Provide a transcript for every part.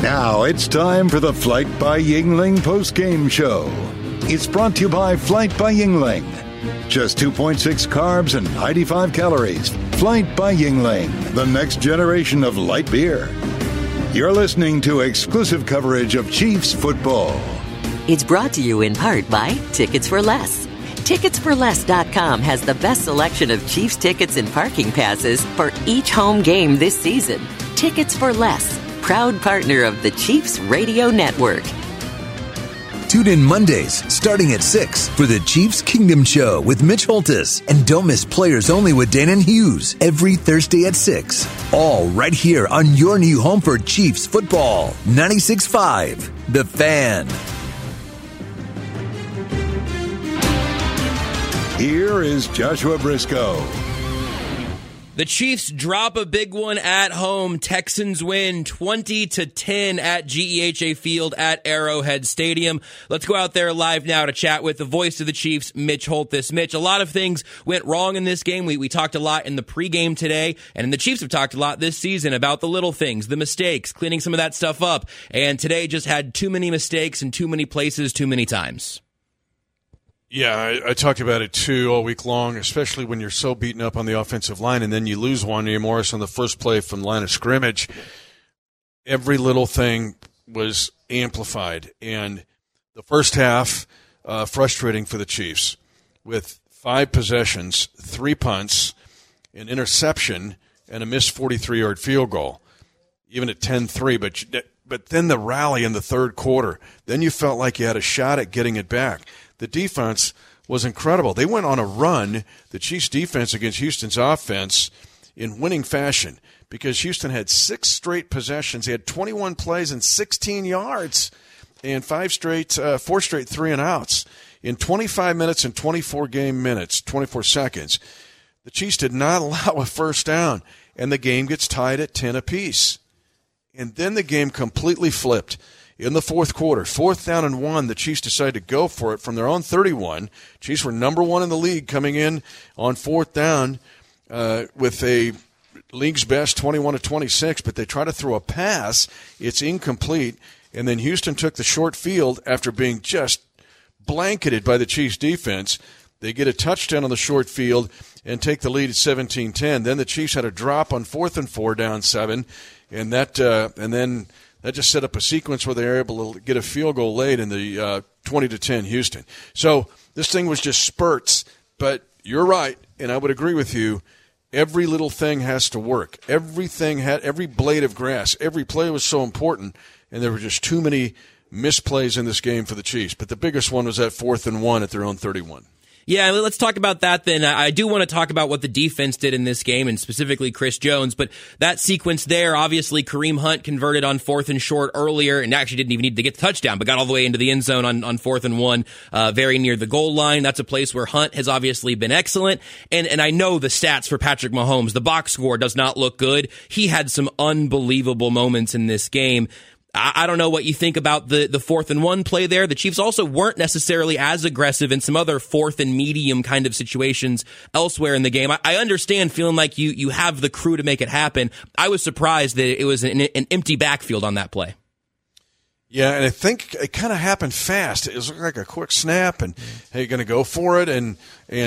Now it's time for the Flight by Yingling post-game show. It's brought to you by Flight by Yingling. Just 2.6 carbs and 95 calories. Flight by Yingling, the next generation of light beer. You're listening to exclusive coverage of Chiefs football. It's brought to you in part by Tickets for Less. Ticketsforless.com has the best selection of Chiefs tickets and parking passes for each home game this season. Tickets for Less, proud partner of the Chiefs Radio Network. Tune in Mondays, starting at 6, for the Chiefs Kingdom Show with Mitch Holtis. And don't miss Players Only with Danon Hughes every Thursday at 6. All right here on your new home for Chiefs football. 96.5, The Fan. Here is Joshua Briscoe. The Chiefs drop a big one at home. Texans win 20-10 at GEHA Field at Arrowhead Stadium. Let's go out there live now to chat with the voice of the Chiefs, Mitch Holtis. Mitch, a lot of things went wrong in this game. We talked a lot in the pregame today, and the Chiefs have talked a lot this season about the little things, the mistakes, cleaning some of that stuff up. And today just had too many mistakes in too many places, too many times. Yeah, I talked about it, too, all week long, especially when you're so beaten up on the offensive line and then you lose Wanya Morris on the first play from the line of scrimmage. Every little thing was amplified. And the first half, frustrating for the Chiefs, with 5 possessions, 3 punts, an interception, and a missed 43-yard field goal, even at 10-3. But then the rally in the third quarter, then you felt like you had a shot at getting it back. The defense was incredible. They went on a run, the Chiefs' defense against Houston's offense, in winning fashion because Houston had 6 straight possessions. They had 21 plays and 16 yards and 4 straight 3-and-outs. In 25 minutes and 24 seconds, the Chiefs did not allow a first down, and the game gets tied at 10 apiece. And then the game completely flipped. In the fourth quarter, 4th down and 1, the Chiefs decided to go for it from their own 31. Chiefs were number 1 in the league coming in on 4th down with a league's best 21-26, but they try to throw a pass. It's incomplete, and then Houston took the short field after being just blanketed by the Chiefs' defense. They get a touchdown on the short field and take the lead at 17-10. Then the Chiefs had a drop on 4th and 4 down 7, and then that just set up a sequence where they were able to get a field goal late in the 20-10 Houston. So this thing was just spurts, but you're right, and I would agree with you. Every little thing has to work. Every blade of grass, every play was so important, and there were just too many misplays in this game for the Chiefs. But the biggest one was that 4th and 1 at their own 31. Yeah, let's talk about that then. I do want to talk about what the defense did in this game, and specifically Chris Jones, but that sequence there, obviously Kareem Hunt converted on 4th and short earlier, and actually didn't even need to get the touchdown, but got all the way into the end zone on 4th and 1, very near the goal line. That's a place where Hunt has obviously been excellent, and I know the stats for Patrick Mahomes. The box score does not look good. He had some unbelievable moments in this game. I don't know what you think about the 4th and 1 play there. The Chiefs also weren't necessarily as aggressive in some other 4th and medium kind of situations elsewhere in the game. I understand feeling like you have the crew to make it happen. I was surprised that it was an empty backfield on that play. Yeah, and I think it kind of happened fast. It was like a quick snap, and hey, you're going to go for it, I'm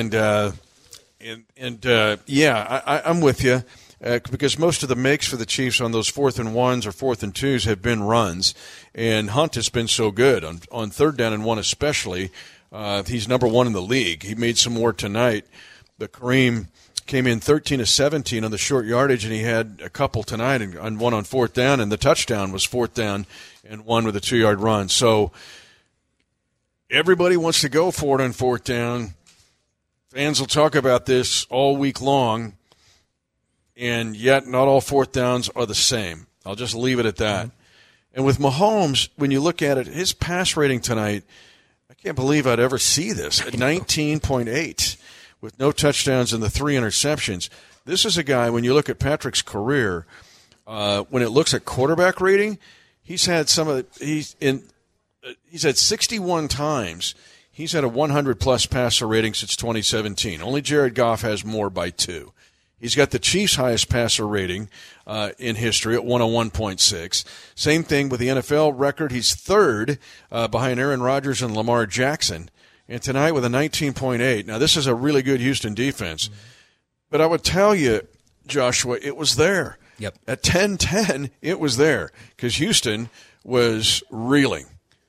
with you. Because most of the makes for the Chiefs on those 4th and 1s or 4th and 2s have been runs, and Hunt has been so good on 3rd down and 1 especially. He's number 1 in the league. He made some more tonight, but Kareem came in 13 of 17 on the short yardage, and he had a couple tonight and one on 4th down, and the touchdown was 4th down and 1 with a 2-yard run. So everybody wants to go for it on 4th down. Fans will talk about this all week long. And yet not all 4th downs are the same. I'll just leave it at that. Mm-hmm. And with Mahomes, when you look at it, his pass rating tonight, I can't believe I'd ever see this, at 19.8 with no touchdowns and the 3 interceptions. This is a guy, when you look at Patrick's career, when it looks at quarterback rating, he's had he's had 61 times. He's had a 100-plus passer rating since 2017. Only Jared Goff has more by 2. He's got the Chiefs' highest passer rating in history at 101.6. Same thing with the NFL record. He's third behind Aaron Rodgers and Lamar Jackson. And tonight with a 19.8. Now, this is a really good Houston defense. But I would tell you, Joshua, it was there. Yep. At 10-10, it was there because Houston was reeling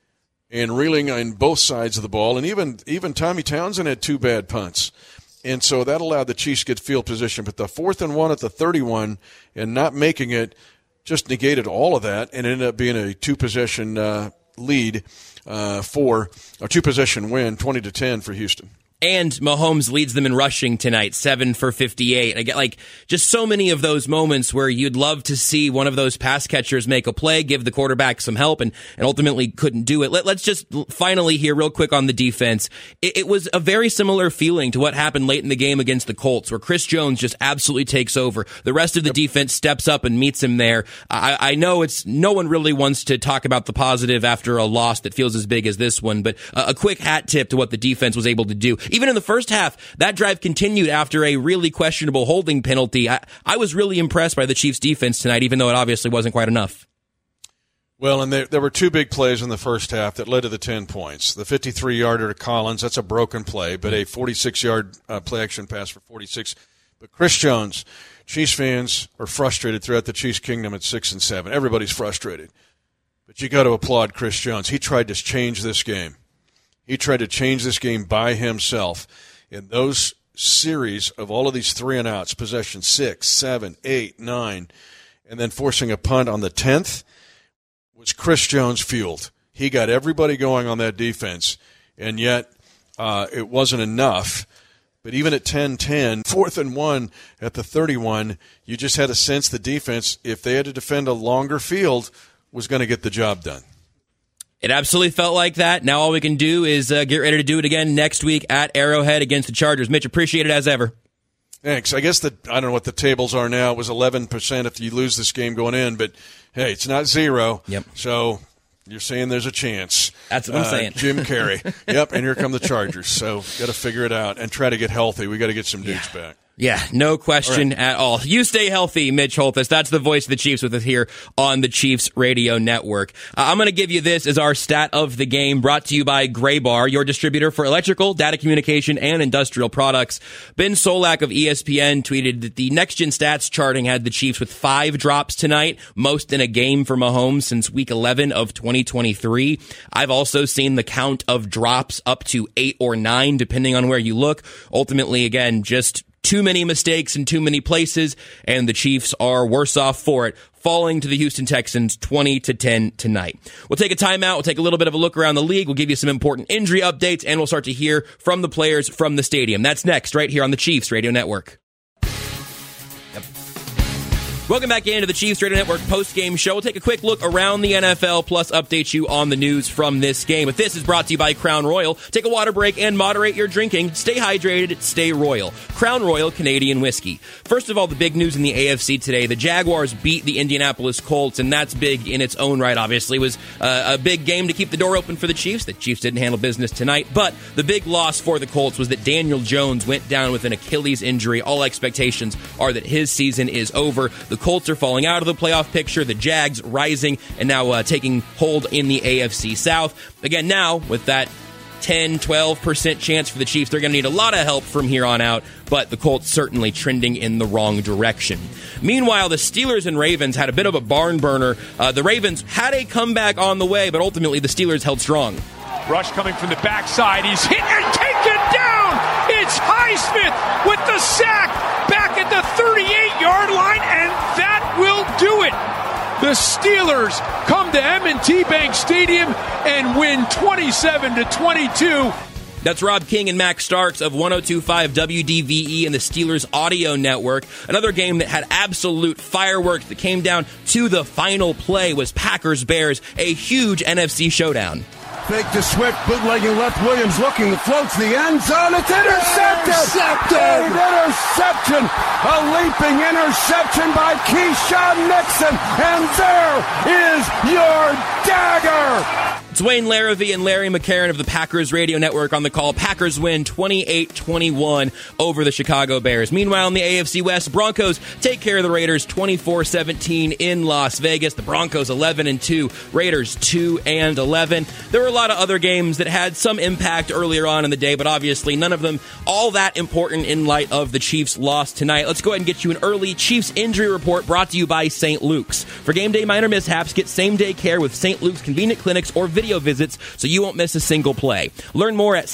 on both sides of the ball. And even Tommy Townsend had 2 bad punts. And so that allowed the Chiefs to get field position. But the 4th and 1 at the 31 and not making it just negated all of that and ended up being a 2-possession lead for a 2-possession win, 20-10 for Houston. And Mahomes leads them in rushing tonight, 7 for 58. I get just so many of those moments where you'd love to see one of those pass catchers make a play, give the quarterback some help, and ultimately couldn't do it. Let's just finally here real quick on the defense. It was a very similar feeling to what happened late in the game against the Colts, where Chris Jones just absolutely takes over. The rest of the defense steps up and meets him there. I know no one really wants to talk about the positive after a loss that feels as big as this one, but a quick hat tip to what the defense was able to do. Even in the first half, that drive continued after a really questionable holding penalty. I was really impressed by the Chiefs' defense tonight, even though it obviously wasn't quite enough. Well, and there were 2 big plays in the first half that led to the 10 points. The 53-yarder to Collins, that's a broken play, but a 46-yard play-action pass for 46. But Chris Jones, Chiefs fans are frustrated throughout the Chiefs' kingdom at 6 and 7. Everybody's frustrated. But you got to applaud Chris Jones. He tried to change this game. He tried to change this game by himself. In those series of all of these 3-and-outs, possession 6, 7, 8, 9, and then forcing a punt on the 10th, was Chris Jones fueled. He got everybody going on that defense, and yet it wasn't enough. But even at 10-10, 4th and 1 at the 31, you just had a sense the defense, if they had to defend a longer field, was going to get the job done. It absolutely felt like that. Now all we can do is get ready to do it again next week at Arrowhead against the Chargers. Mitch, appreciate it as ever. Thanks. I guess I don't know what the tables are now. It was 11% if you lose this game going in, but hey, it's not 0. Yep. So you're saying there's a chance. That's what I'm saying. Jim Carrey. Yep, and here come the Chargers. So got to figure it out and try to get healthy. We got to get some dudes back. Yeah, no question at all. You stay healthy, Mitch Holthus. That's the voice of the Chiefs with us here on the Chiefs Radio Network. I'm going to give you this as our stat of the game, brought to you by Graybar, your distributor for electrical, data communication, and industrial products. Ben Solak of ESPN tweeted that the Next Gen Stats charting had the Chiefs with 5 drops tonight, most in a game for Mahomes since Week 11 of 2023. I've also seen the count of drops up to 8 or 9, depending on where you look. Ultimately, again, just too many mistakes in too many places, and the Chiefs are worse off for it, falling to the Houston Texans 20-10 tonight. We'll take a timeout. We'll take a little bit of a look around the league. We'll give you some important injury updates, and we'll start to hear from the players from the stadium. That's next, right here on the Chiefs Radio Network. Welcome back into the Chiefs Radio Network post-game show. We'll take a quick look around the NFL, plus update you on the news from this game. But this is brought to you by Crown Royal. Take a water break and moderate your drinking. Stay hydrated, stay royal. Crown Royal Canadian Whiskey. First of all, the big news in the AFC today. The Jaguars beat the Indianapolis Colts, and that's big in its own right, obviously. It was a big game to keep the door open for the Chiefs. The Chiefs didn't handle business tonight, but the big loss for the Colts was that Daniel Jones went down with an Achilles injury. All expectations are that his season is over. The Colts are falling out of the playoff picture. The Jags rising and now taking hold in the AFC South. Again, now with that 10-12% chance for the Chiefs, they're going to need a lot of help from here on out, but the Colts certainly trending in the wrong direction. Meanwhile, the Steelers and Ravens had a bit of a barn burner. The Ravens had a comeback on the way, but ultimately the Steelers held strong. Rush coming from the backside. He's hit and taken down. It's Highsmith with the sack back at the 38-yard line, and that will do it. The Steelers come to M&T Bank Stadium and win 27-22. That's Rob King and Max Starks of 102.5 WDVE and the Steelers Audio Network. Another game that had absolute fireworks that came down to the final play was Packers-Bears, a huge NFC showdown. Fake to Swift, bootlegging left. Williams looking, floats the end zone. It's intercepted! Interception! A leaping interception by Keyshawn Nixon. And there is your dagger! It's Wayne Larrivee and Larry McCarron of the Packers Radio Network on the call. Packers win 28-21 over the Chicago Bears. Meanwhile, in the AFC West, Broncos take care of the Raiders 24-17 in Las Vegas. The Broncos 11-2, Raiders 2-11. There were a lot of other games that had some impact earlier on in the day, but obviously none of them all that important in light of the Chiefs' loss tonight. Let's go ahead and get you an early Chiefs injury report brought to you by St. Luke's. For game day minor mishaps, get same-day care with St. Luke's convenient clinics or video visits so you won't miss a single play. Learn more at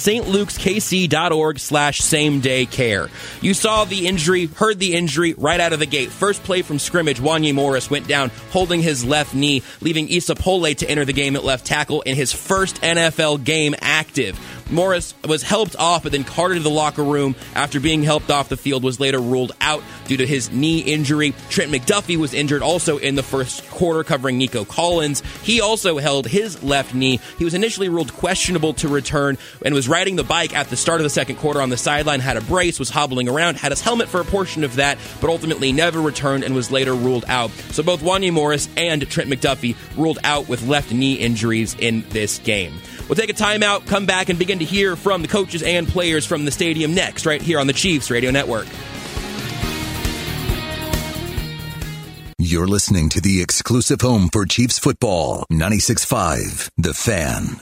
stlukeskc.org/same-day-care. You saw the injury, heard the injury right out of the gate. First play from scrimmage, Wanya Morris went down holding his left knee, leaving Issa Pole to enter the game at left tackle in his first NFL game active. Morris was helped off, but then carted to the locker room after being helped off the field, was later ruled out due to his knee injury. Trent McDuffie was injured also in the first quarter, covering Nico Collins. He also held his left knee. He was initially ruled questionable to return and was riding the bike at the start of the second quarter on the sideline, had a brace, was hobbling around, had his helmet for a portion of that, but ultimately never returned and was later ruled out. So both Wanya Morris and Trent McDuffie ruled out with left knee injuries in this game. We'll take a timeout, come back, and begin to hear from the coaches and players from the stadium next, right here on the Chiefs Radio Network. You're listening to the exclusive home for Chiefs football, 96.5 The Fan.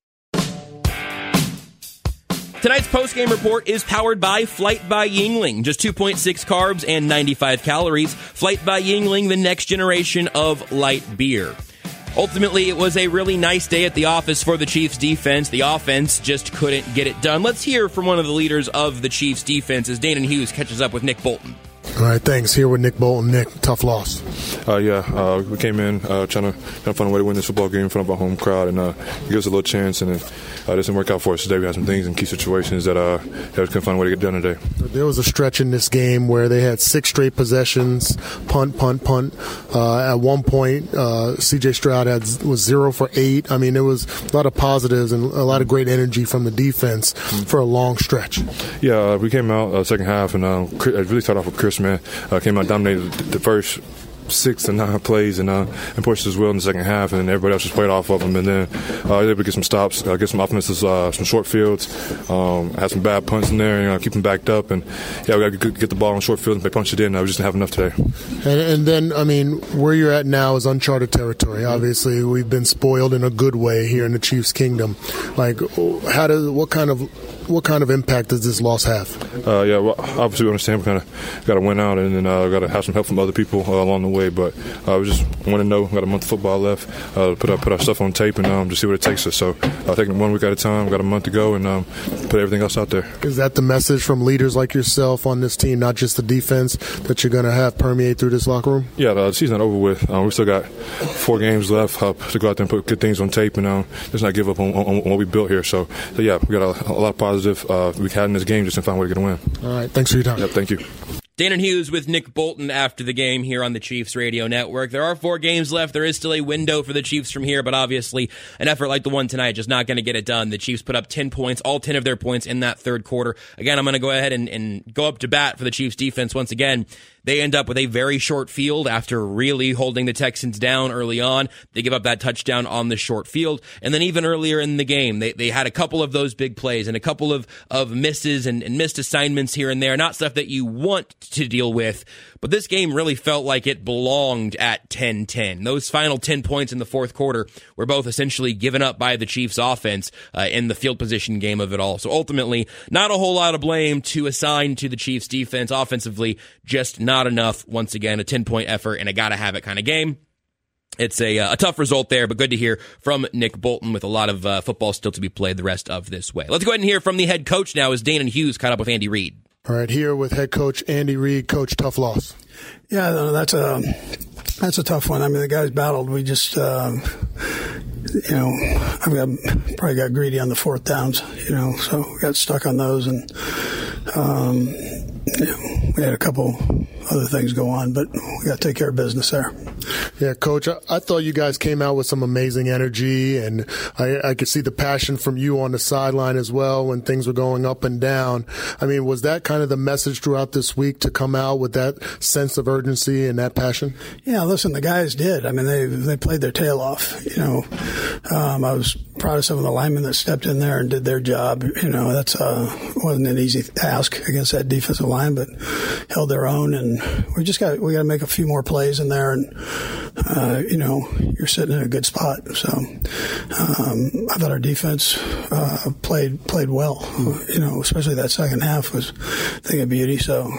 Tonight's post-game report is powered by Flight by Yuengling. Just 2.6 carbs and 95 calories. Flight by Yuengling, the next generation of light beer. Ultimately, it was a really nice day at the office for the Chiefs defense. The offense just couldn't get it done. Let's hear from one of the leaders of the Chiefs defense as Danon Hughes catches up with Nick Bolton. All right, thanks. Here with Nick Bolton. Nick, tough loss. We came in trying to find a way to win this football game in front of our home crowd and give us a little chance, and it didn't work out for us today. We had some things in key situations that couldn't find a way to get done today. There was a stretch in this game where they had 6 straight possessions, punt. At one point, C.J. Stroud was 0 for 8. I mean, there was a lot of positives and a lot of great energy from the defense for a long stretch. Yeah, we came out second half and really started off with Chris, man. Came out, dominated the first 6 to 9 plays and pushed as well in the second half, and everybody else just played off of them. And then able to get some stops, get some offenses, some short fields, had some bad punts in there, and keep them backed up. And we got to get the ball on short field and punch it in. We just didn't have enough today. And then, I mean, where you're at now is uncharted territory. Obviously, we've been spoiled in a good way here in the Chiefs' kingdom. Like, what kind of impact does this loss have? Well, obviously we understand we kind of got to win out, and then got to have some help from other people along the way. But we just want to know. Got a month of football left. Put our stuff on tape and just see what it takes us. So taking it 1 week at a time. Got a month to go, and put everything else out there. Is that the message from leaders like yourself on this team, not just the defense, that you're going to have permeate through this locker room? Yeah, the season's not over with. We still got 4 games left to go out there and put good things on tape and just not give up on what we built here. So yeah, we got a lot of positive we had in this game just to find a way to get a win. All right, thanks for your time. Yep, thank you. Danon Hughes with Nick Bolton after the game here on the Chiefs Radio Network. There are 4 games left. There is still a window for the Chiefs from here, but obviously an effort like the one tonight just not going to get it done. The Chiefs put up 10 points, all 10 of their points in that third quarter. Again, I'm going to go ahead and go up to bat for the Chiefs defense once again. They end up with a very short field after really holding the Texans down early on. They give up that touchdown on the short field. And then even earlier in the game, they had a couple of those big plays and a couple of misses and missed assignments here and there. Not stuff that you want to deal with. But this game really felt like it belonged at 10-10. Those final 10 points in the fourth quarter were both essentially given up by the Chiefs offense in the field position game of it all. So ultimately, not a whole lot of blame to assign to the Chiefs defense offensively, just not enough. Once again, a 10-point effort and a gotta-have-it kind of game. It's a tough result there, but good to hear from Nick Bolton with a lot of football still to be played the rest of this way. Let's go ahead and hear from the head coach now as Danon Hughes caught up with Andy Reid. All right, here with head coach Andy Reid. Coach, tough loss. Yeah, that's a tough one. I mean, the guys battled. We just, I've probably got greedy on the fourth downs, so we got stuck on those, and we had a couple other things go on, but we got to take care of business there. Yeah, Coach, I thought you guys came out with some amazing energy, and I could see the passion from you on the sideline as well when things were going up and down. I mean, was that kind of the message throughout this week, to come out with that sense of urgency and that passion? Yeah, listen, the guys did. I mean, they played their tail off. I was proud of some of the linemen that stepped in there and did their job. That's wasn't an easy task against that defensive line, but held their own. And we got to make a few more plays in there. And you're sitting in a good spot. So I thought our defense played well. Especially that second half was a thing of beauty. So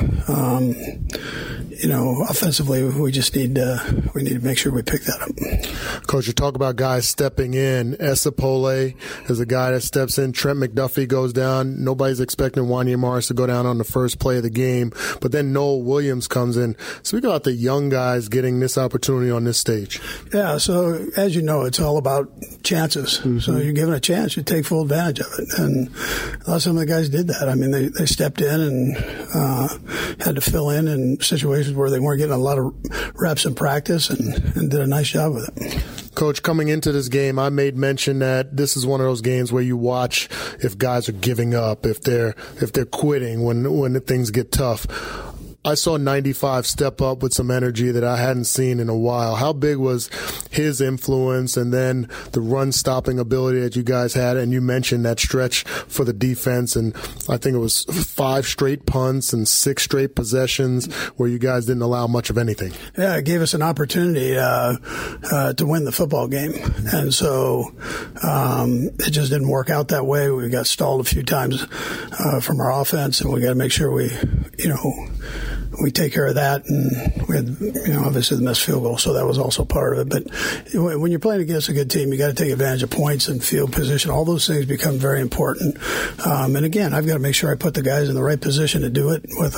offensively, we just need to make sure we pick that up. Coach, you talk about guys stepping in. Esapole is a guy that steps in. Trent McDuffie goes down. Nobody's expecting Wanya Morris to go down on the first play of the game. But then Noel Williams comes in. So we got the young guys getting this opportunity on this stage. Yeah, so as you know, it's all about chances. Mm-hmm. So you're given a chance, you take full advantage of it. And some of the guys did that. I mean, they stepped in and had to fill in situations where they weren't getting a lot of reps in practice and did a nice job with it. Coach, coming into this game, I made mention that this is one of those games where you watch if guys are giving up, if they're quitting when things get tough. I saw 95 step up with some energy that I hadn't seen in a while. How big was his influence and then the run-stopping ability that you guys had? And you mentioned that stretch for the defense, and I think it was 5 straight punts and 6 straight possessions where you guys didn't allow much of anything. Yeah, it gave us an opportunity to win the football game. And so it just didn't work out that way. We got stalled a few times from our offense, and we got to make sure we take care of that. And we had, obviously the missed field goal, so that was also part of it. But when you're playing against a good team, you got to take advantage of points and field position. All those things become very important. And again, I've got to make sure I put the guys in the right position to do it with,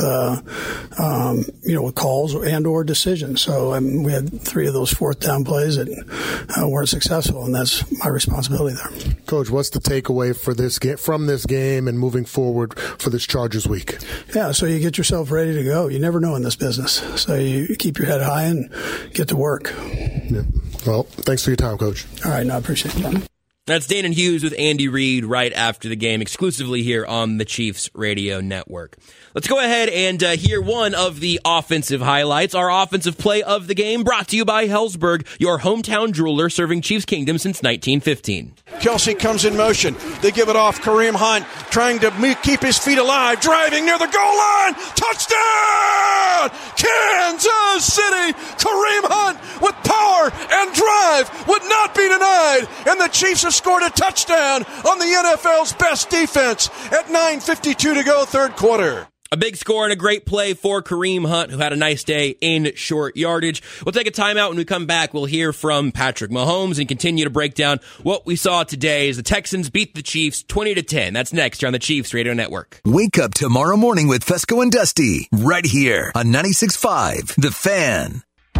with calls and or decisions. So we had 3 of those 4th down plays that weren't successful, and that's my responsibility there. Coach, what's the takeaway from this game and moving forward for this Chargers week? Yeah, so you get yourself ready to go. You never know in this business. So you keep your head high and get to work. Yeah. Well, thanks for your time, Coach. All right, I appreciate it. That's Danon Hughes with Andy Reid right after the game, exclusively here on the Chiefs Radio Network. Let's go ahead and hear one of the offensive highlights. Our offensive play of the game brought to you by Hellsberg, your hometown jeweler serving Chiefs Kingdom since 1915. Kelsey comes in motion. They give it off. Kareem Hunt trying to keep his feet alive, driving near the goal line. Touchdown! Kansas City! Kareem Hunt with power and drive would not be denied. And the Chiefs have scored a touchdown on the NFL's best defense at 9:52 to go, third quarter. A big score and a great play for Kareem Hunt, who had a nice day in short yardage. We'll take a timeout. When we come back, we'll hear from Patrick Mahomes and continue to break down what we saw today as the Texans beat the Chiefs 20-10. That's next here on the Chiefs Radio Network. Wake up tomorrow morning with Fesco and Dusty right here on 96.5 The Fan.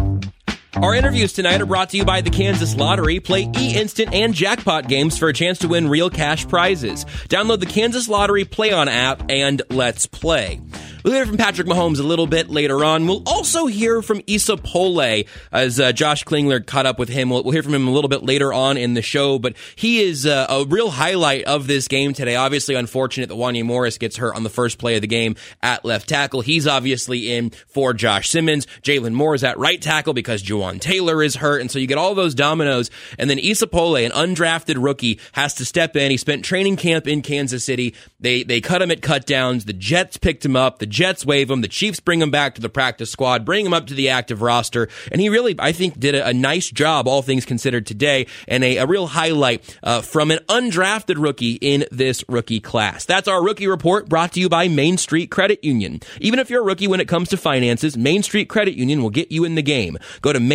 Our interviews tonight are brought to you by the Kansas Lottery. Play e-instant and jackpot games for a chance to win real cash prizes. Download the Kansas Lottery Play-On app and let's play. We'll hear from Patrick Mahomes a little bit later on. We'll also hear from Esapole as Josh Klingler caught up with him. We'll hear from him a little bit later on in the show, but he is a real highlight of this game today. Obviously unfortunate that Wanya Morris gets hurt on the first play of the game at left tackle. He's obviously in for Josh Simmons. Jalen Moore is at right tackle because Juwan Taylor is hurt, and so you get all those dominoes, and then Esapole, an undrafted rookie, has to step in. He spent training camp in Kansas City. They cut him at cutdowns. The Jets picked him up. The Jets waive him. The Chiefs bring him back to the practice squad, bring him up to the active roster, and he really, I think, did a nice job, all things considered, today, and a real highlight from an undrafted rookie in this rookie class. That's our rookie report, brought to you by Main Street Credit Union. Even if you're a rookie when it comes to finances, Main Street Credit Union will get you in the game. Go to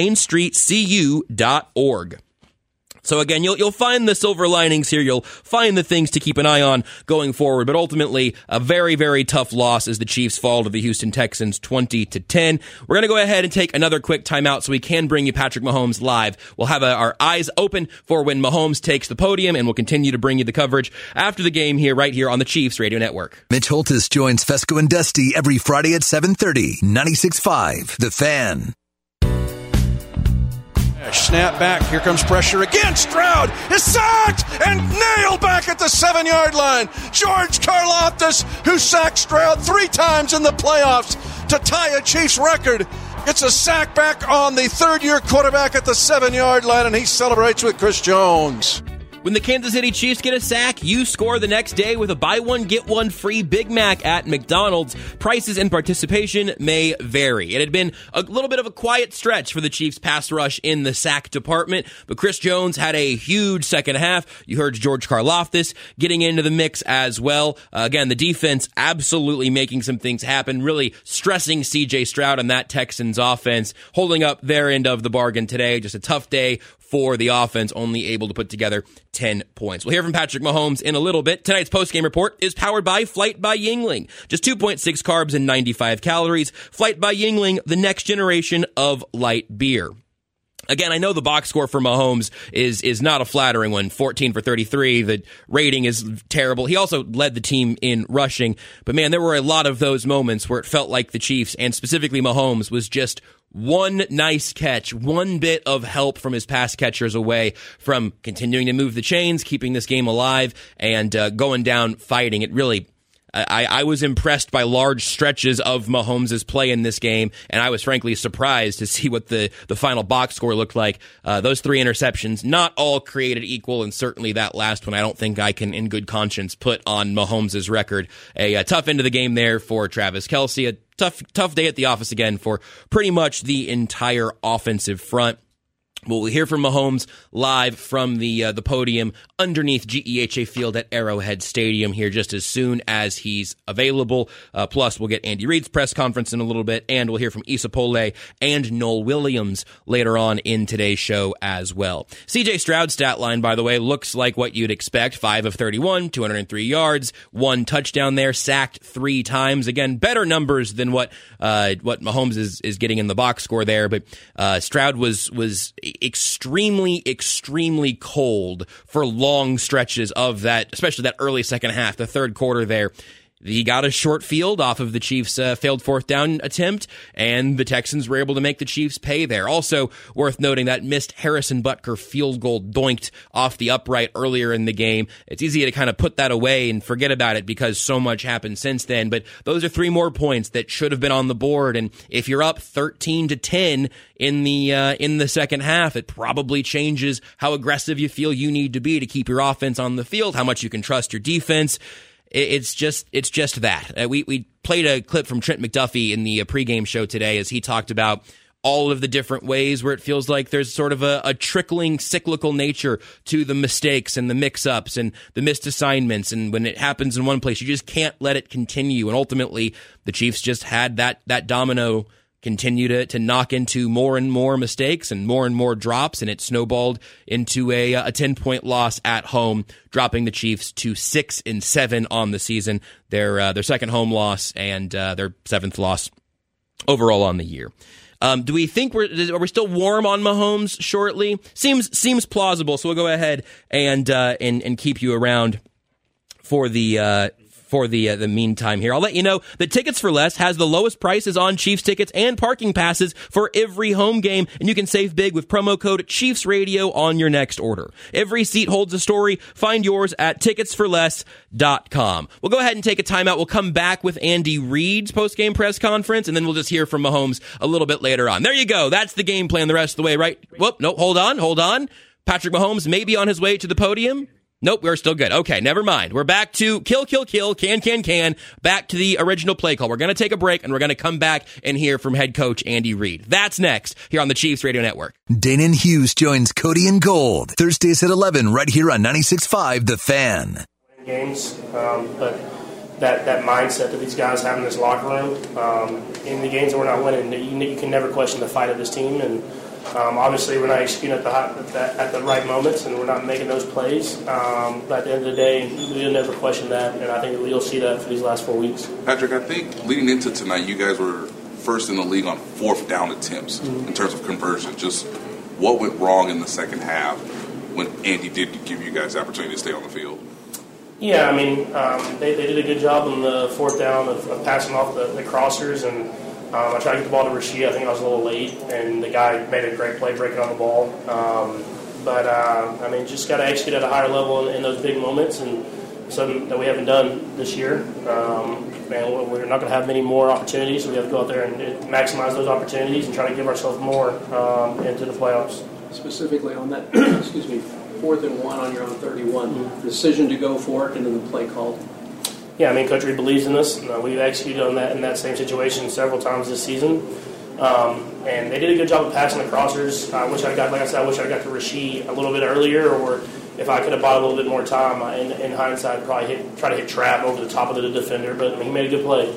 mainstreetcu.org. So again, you'll find the silver linings here. You'll find the things to keep an eye on going forward. But ultimately, a very, very tough loss as the Chiefs fall to the Houston Texans 20-10. We're going to go ahead and take another quick timeout so we can bring you Patrick Mahomes live. We'll have our eyes open for when Mahomes takes the podium, and we'll continue to bring you the coverage after the game here, right here on the Chiefs Radio Network. Mitch Holtis joins Fesco and Dusty every Friday at 7:30, 96.5 The Fan. Snap back. Here comes pressure again. Stroud is sacked and nailed back at the 7-yard line. George Karlaftis, who sacked Stroud 3 times in the playoffs to tie a Chiefs record, gets a sack back on the third-year quarterback at the 7-yard line, and he celebrates with Chris Jones. When the Kansas City Chiefs get a sack, you score the next day with a buy one, get one free Big Mac at McDonald's. Prices and participation may vary. It had been a little bit of a quiet stretch for the Chiefs pass rush in the sack department, but Chris Jones had a huge second half. You heard George Karlaftis getting into the mix as well. Again, the defense absolutely making some things happen, really stressing C.J. Stroud and that Texans offense, holding up their end of the bargain today. Just a tough day for the offense, only able to put together 10 points. We'll hear from Patrick Mahomes in a little bit. Tonight's postgame report is powered by Flight by Yuengling. Just 2.6 carbs and 95 calories. Flight by Yuengling, the next generation of light beer. Again, I know the box score for Mahomes is not a flattering one, 14 for 33. The rating is terrible. He also led the team in rushing. But man, there were a lot of those moments where it felt like the Chiefs, and specifically Mahomes, was just one nice catch, one bit of help from his pass catchers away from continuing to move the chains, keeping this game alive, and going down fighting. It really... I was impressed by large stretches of Mahomes' play in this game, and I was frankly surprised to see what the final box score looked like. Those 3 interceptions, not all created equal, and certainly that last one I don't think I can in good conscience put on Mahomes' record. A tough end of the game there for Travis Kelce, a tough day at the office again for pretty much the entire offensive front. We'll hear from Mahomes live from the podium underneath GEHA Field at Arrowhead Stadium here just as soon as he's available. Plus, we'll get Andy Reid's press conference in a little bit, and we'll hear from Issa Polle and Noel Williams later on in today's show as well. C.J. Stroud's stat line, by the way, looks like what you'd expect. 5 of 31, 203 yards, 1 touchdown there, sacked 3 times. Again, better numbers than what Mahomes is getting in the box score there, but Stroud was extremely cold for long stretches of that, especially that early second half, the third quarter there. He got a short field off of the Chiefs' failed fourth down attempt, and the Texans were able to make the Chiefs pay there. Also worth noting that missed Harrison Butker field goal doinked off the upright earlier in the game. It's easy to kind of put that away and forget about it because so much happened since then, but those are 3 more points that should have been on the board, and if you're up 13-10 in the second half, it probably changes how aggressive you feel you need to be to keep your offense on the field, how much you can trust your defense. It's just that. We played a clip from Trent McDuffie in the pregame show today as he talked about all of the different ways where it feels like there's sort of a trickling cyclical nature to the mistakes and the mix-ups and the missed assignments. And when it happens in one place, you just can't let it continue. And ultimately, the Chiefs just had that domino continue to knock into more and more mistakes and more drops, and it snowballed into a 10-point loss at home, dropping the Chiefs to 6-7 on the season, their second home loss and their 7th loss overall on the year. Do we think are we still warm on Mahomes shortly? Seems plausible, so we'll go ahead and keep you around for the meantime here. I'll let you know that Tickets for Less has the lowest prices on Chiefs tickets and parking passes for every home game, and you can save big with promo code Chiefs Radio on your next order. Every seat holds a story. Find yours at ticketsforless.com. We'll go ahead and take a timeout. We'll come back with Andy Reid's postgame press conference, and then we'll just hear from Mahomes a little bit later on. There you go. That's the game plan the rest of the way, right? Whoop, no, hold on. Patrick Mahomes may be on his way to the podium. Nope, we're still good. Okay, never mind. We're back to kill, can, back to the original play call. We're going to take a break, and we're going to come back and hear from head coach Andy Reid. That's next here on the Chiefs Radio Network. Danon Hughes joins Cody and Gold Thursdays at 11 right here on 96.5 The Fan. Games, but that mindset that these guys have in this locker room, in the games that we're not winning, you can never question the fight of this team, and obviously, we're not executing at the right moments, and we're not making those plays. But at the end of the day, we'll never question that, and I think you'll see that for these last 4 weeks. Patrick, I think leading into tonight, you guys were first in the league on 4th down attempts in terms of conversion. Just what went wrong in the second half when Andy did give you guys the opportunity to stay on the field? Yeah, I mean, they did a good job on the 4th down of passing off the crossers, and I tried to get the ball to Rasheed. I think I was a little late, and the guy made a great play breaking on the ball. I mean, just got to execute at a higher level in those big moments, and something that we haven't done this year. And we're not going to have many more opportunities, so we have to go out there and maximize those opportunities and try to give ourselves more into the playoffs. specifically on that, excuse me, 4th and 1 on your own 31, decision to go for it and then the play called. Yeah, I mean, Coach Reed believes in us. We've executed on that in that same situation several times this season. And they did a good job of passing the crossers. I wish I got to Rasheed a little bit earlier, or if I could have bought a little bit more time, in hindsight, probably try to hit Trapp over the top of the defender. But I mean, he made a good play.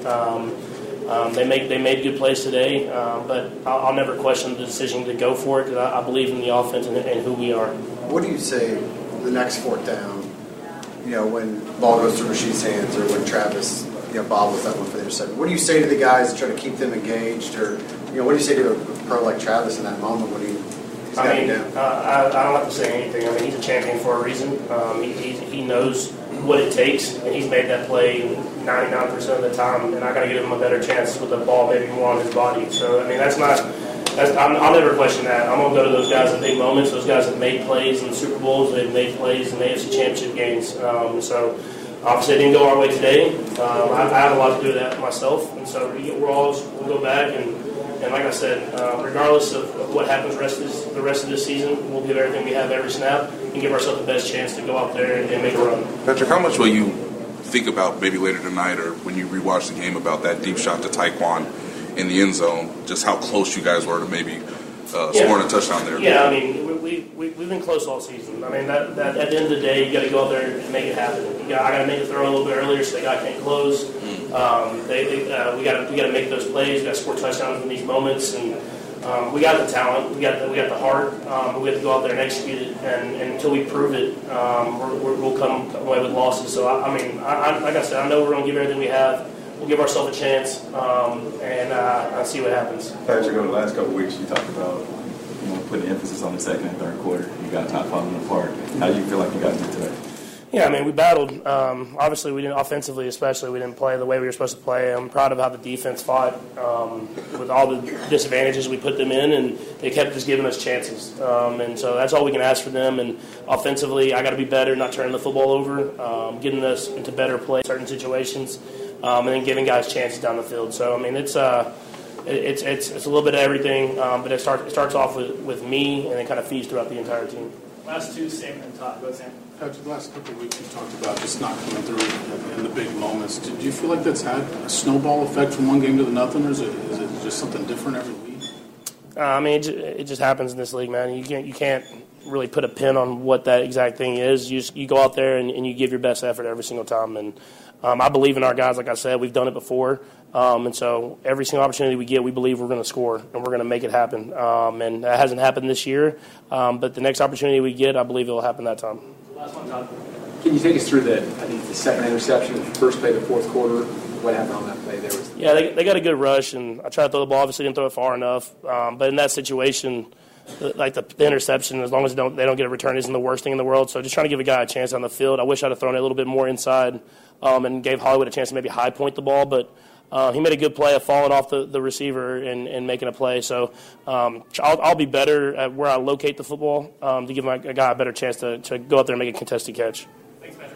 They made good plays today, but I'll never question the decision to go for it because I believe in the offense and who we are. What do you say the next 4th down? When the ball goes to Rasheed's hands, or when Travis, bobbles that one for the interception. What do you say to the guys to try to keep them engaged, or what do you say to a pro like Travis in that moment when he's got you down? I don't have to say anything. I mean, he's a champion for a reason. He knows what it takes, and he's made that play 99% of the time. And I got to give him a better chance with the ball maybe more on his body. So I mean, I'll never question that. I'm going to go to those guys in big moments. Those guys have made plays in Super Bowls. They've made plays in AFC Championship games. So obviously it didn't go our way today. I have a lot to do with that myself. And so we'll go back and like I said, regardless of what happens the rest of this season, we'll give everything we have every snap and give ourselves the best chance to go out there and make a run. Patrick, how much will you think about maybe later tonight or when you rewatch the game about that deep shot to Tyquan in the end zone, just how close you guys were to maybe scoring a touchdown there? Yeah, I mean, we've been close all season. I mean, that at the end of the day, you got to go out there and make it happen. I got to make the throw a little bit earlier so the guy can't close. We got to make those plays. We got to score touchdowns in these moments, and we got the talent. We got the heart. But we have to go out there and execute it. And until we prove it, we'll come away with losses. So I mean, like I said, I know we're going to give everything we have. We'll give ourselves a chance and see what happens. Patrick, over the last couple of weeks, you talked about putting emphasis on the second and third quarter. You got top falling apart. How do you feel like you got through today? Yeah, I mean, we battled. Obviously, we didn't offensively, especially, we didn't play the way we were supposed to play. I'm proud of how the defense fought with all the disadvantages we put them in, and they kept just giving us chances. And so that's all we can ask for them. And offensively, I got to be better, not turning the football over, getting us into better play in certain situations, and then giving guys chances down the field. So I mean, it's a little bit of everything, but it starts off with me, and it kind of feeds throughout the entire team. Last two, Sam and Todd. Go, Sam. Patrick, the last couple of weeks you talked about just not coming through in the big moments. Do you feel like that's had a snowball effect from one game to the nothing, or is it just something different every week? I mean, it just happens in this league, man. You can't really put a pin on what that exact thing is. You go out there and you give your best effort every single time. And I believe in our guys. Like I said, we've done it before. And so every single opportunity we get, we believe we're going to score and we're going to make it happen. And that hasn't happened this year. But the next opportunity we get, I believe it will happen that time. Last one, Todd. Can you take us through the second interception, the first play of the fourth quarter? What happened on that play? Yeah, they got a good rush, and I tried to throw the ball. Obviously, didn't throw it far enough. But in that situation, like the interception, as long as they don't get a return, isn't the worst thing in the world. So just trying to give a guy a chance on the field. I wish I'd have thrown it a little bit more inside and gave Hollywood a chance to maybe high point the ball. But he made a good play of falling off the receiver and making a play. So I'll be better at where I locate the football to give a guy a better chance to go out there and make a contested catch. Thanks, Patrick.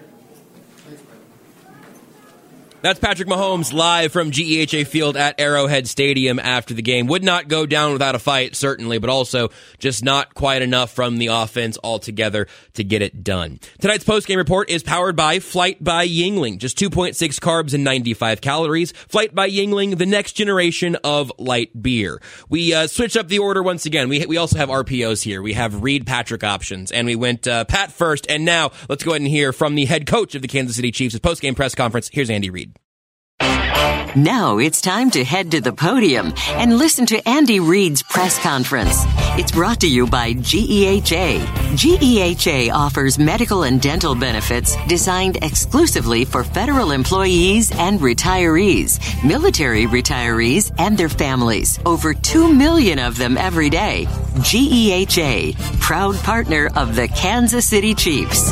That's Patrick Mahomes live from GEHA Field at Arrowhead Stadium after the game. Would not go down without a fight, certainly, but also just not quite enough from the offense altogether to get it done. Tonight's postgame report is powered by Flight by Yuengling. Just 2.6 carbs and 95 calories. Flight by Yuengling, the next generation of light beer. We switched up the order once again. We also have RPOs here. We have Reed Patrick options, and we went Pat first, and now let's go ahead and hear from the head coach of the Kansas City Chiefs' postgame press conference. Here's Andy Reid. Now it's time to head to the podium and listen to Andy Reid's press conference. It's brought to you by GEHA. GEHA offers medical and dental benefits designed exclusively for federal employees and retirees, military retirees, and their families. Over 2 million of them every day. GEHA, proud partner of the Kansas City Chiefs.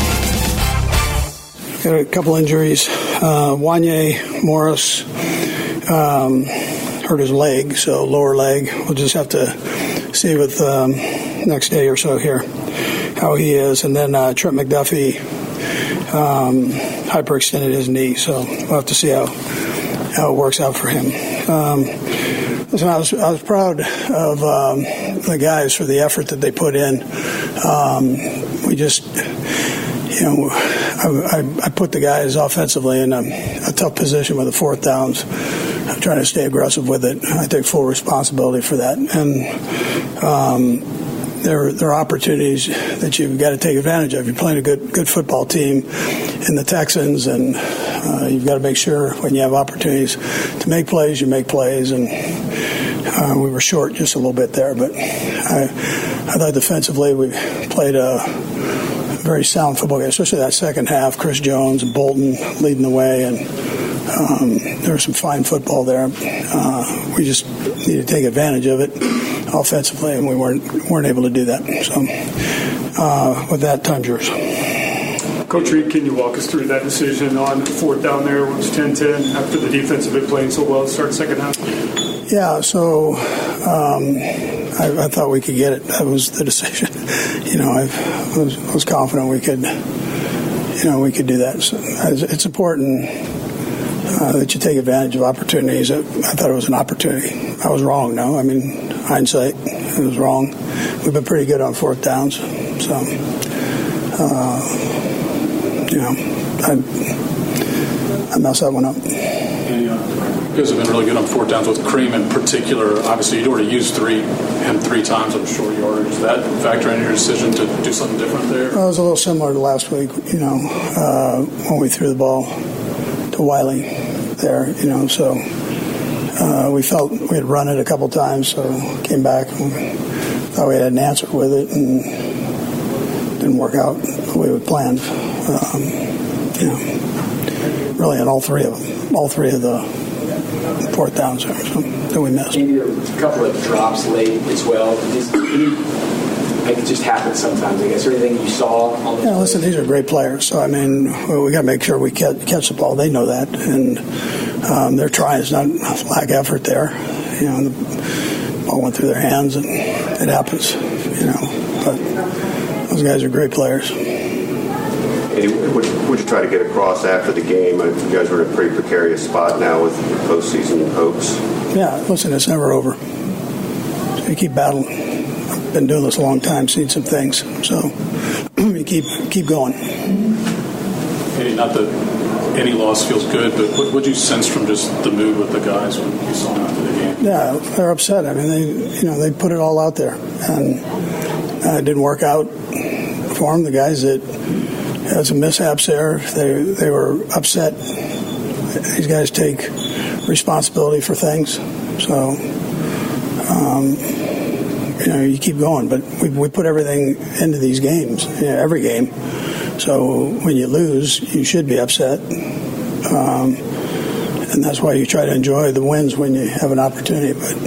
Got a couple injuries. Wanye Morris hurt his leg, so lower leg. We'll just have to see with next day or so here how he is. And then Trent McDuffie hyperextended his knee, so we'll have to see how it works out for him. Listen, I was proud of the guys for the effort that they put in. We just, I put the guys offensively in a tough position with the fourth downs. I'm trying to stay aggressive with it. I take full responsibility for that. And there are opportunities that you've got to take advantage of. You're playing a good football team in the Texans, and you've got to make sure when you have opportunities to make plays, you make plays. And we were short just a little bit there, but I thought defensively we played a very sound football game, especially that second half. Chris Jones and Bolton leading the way, and there was some fine football there. We just need to take advantage of it offensively, and we weren't able to do that. So with that, time's yours. Coach Reed, can you walk us through that decision on fourth down there? It was 10-10 after the defense had been playing so well to start the second half. Yeah, so I thought we could get it. That was the decision. I was confident we could do that. So it's important that you take advantage of opportunities. I thought it was an opportunity. I was wrong, no. I mean, hindsight, it was wrong. We've been pretty good on fourth downs. So, I messed that one up. You guys have been really good on fourth downs with Kareem in particular. Obviously, you'd already used him three times on short yardage. Does that factor in your decision to do something different there? Well, it was a little similar to last week, when we threw the ball to Wiley there, so we felt we had run it a couple times, so came back and thought we had an answer with it, and didn't work out the way we planned. Really on all three of the fourth downs that we missed. Maybe a couple of drops late as well. It just happens sometimes, I guess. Everything you saw on the listen, these are great players. So, we got to make sure we catch the ball. They know that. And they're trying. It's not lack effort there. The ball went through their hands, and it happens, But those guys are great players. What you try to get across after the game? You guys are in a pretty precarious spot now with your postseason hopes. Yeah, listen, it's never over. So you keep battling. I've been doing this a long time, seen some things. So you keep going. Not that any loss feels good, but what did you sense from just the mood with the guys when you saw them after the game? Yeah, they're upset. They put it all out there, and it didn't work out for them. The guys that had some mishaps there, they were upset. These guys take responsibility for things, so you keep going. But we put everything into these games, every game. So when you lose, you should be upset, and that's why you try to enjoy the wins when you have an opportunity. But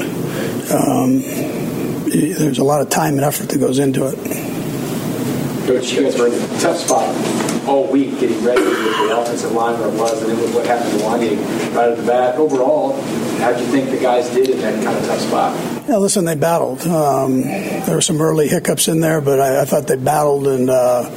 there's a lot of time and effort that goes into it. Coach, you guys were in a tough spot all week getting ready with the offensive line where it was, and then with what happened to Wanye right at the bat. Overall, how do you think the guys did in that kind of tough spot? Yeah, listen, they battled. There were some early hiccups in there, but I thought they battled, and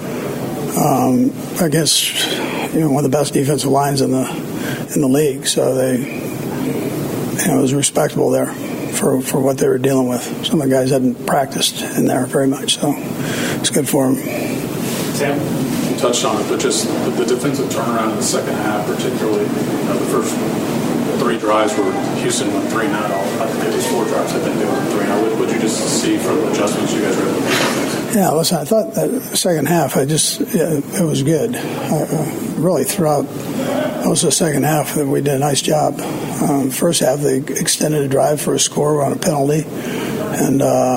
against one of the best defensive lines in the league. So it was respectable there for what they were dealing with. Some of the guys hadn't practiced in there very much, so it's good for them. Sam, you touched on it, but just the defensive turnaround in the second half, particularly the first three drives where Houston went 3-0. I think it was 4 drives. I think they went 3-0. What did you just see from the adjustments you guys were able to make? Yeah, listen, I thought that second half, it was good. Really throughout most of the second half, we did a nice job. First half, they extended a drive for a score on a penalty, and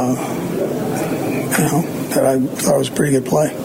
that I thought was a pretty good play.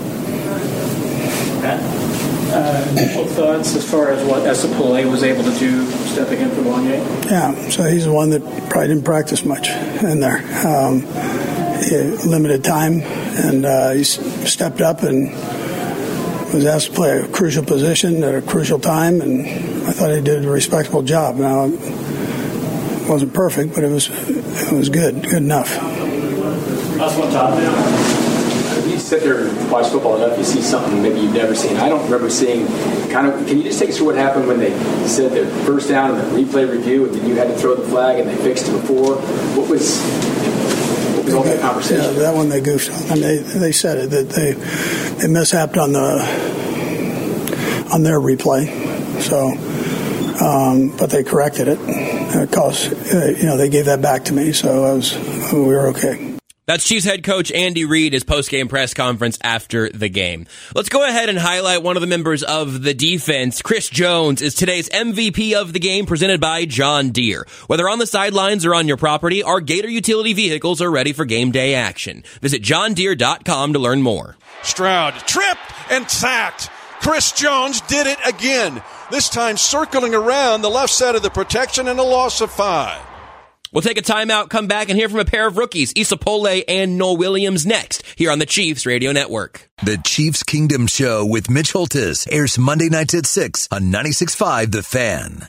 Initial thoughts as far as what Esapole was able to do stepping in for Wanye? Yeah, so he's the one that probably didn't practice much in there. Limited time, and he stepped up and was asked to play a crucial position at a crucial time, and I thought he did a respectable job. Now, it wasn't perfect, but it was good enough. Last one, Todd. Have you sit there and watch football enough, you see something maybe you've never seen. I don't remember seeing can you just take us through what happened when they said the first down and the replay review, and then you had to throw the flag and they fixed it before? What was all that conversation? Yeah, that one they goofed on. And they said it, that they mishapped on their replay. So, but they corrected it because they gave that back to me, so we were okay. That's Chiefs head coach Andy Reid, his post-game press conference after the game. Let's go ahead and highlight one of the members of the defense. Chris Jones is today's MVP of the game, presented by John Deere. Whether on the sidelines or on your property, our Gator utility vehicles are ready for game day action. Visit johndeere.com to learn more. Stroud tripped and sacked. Chris Jones did it again, this time circling around the left side of the protection, and a loss of 5. We'll take a timeout, come back, and hear from a pair of rookies, Issa Pole and Noel Williams, next here on the Chiefs Radio Network. The Chiefs Kingdom Show with Mitch Holtis airs Monday nights at 6 on 96.5 The Fan.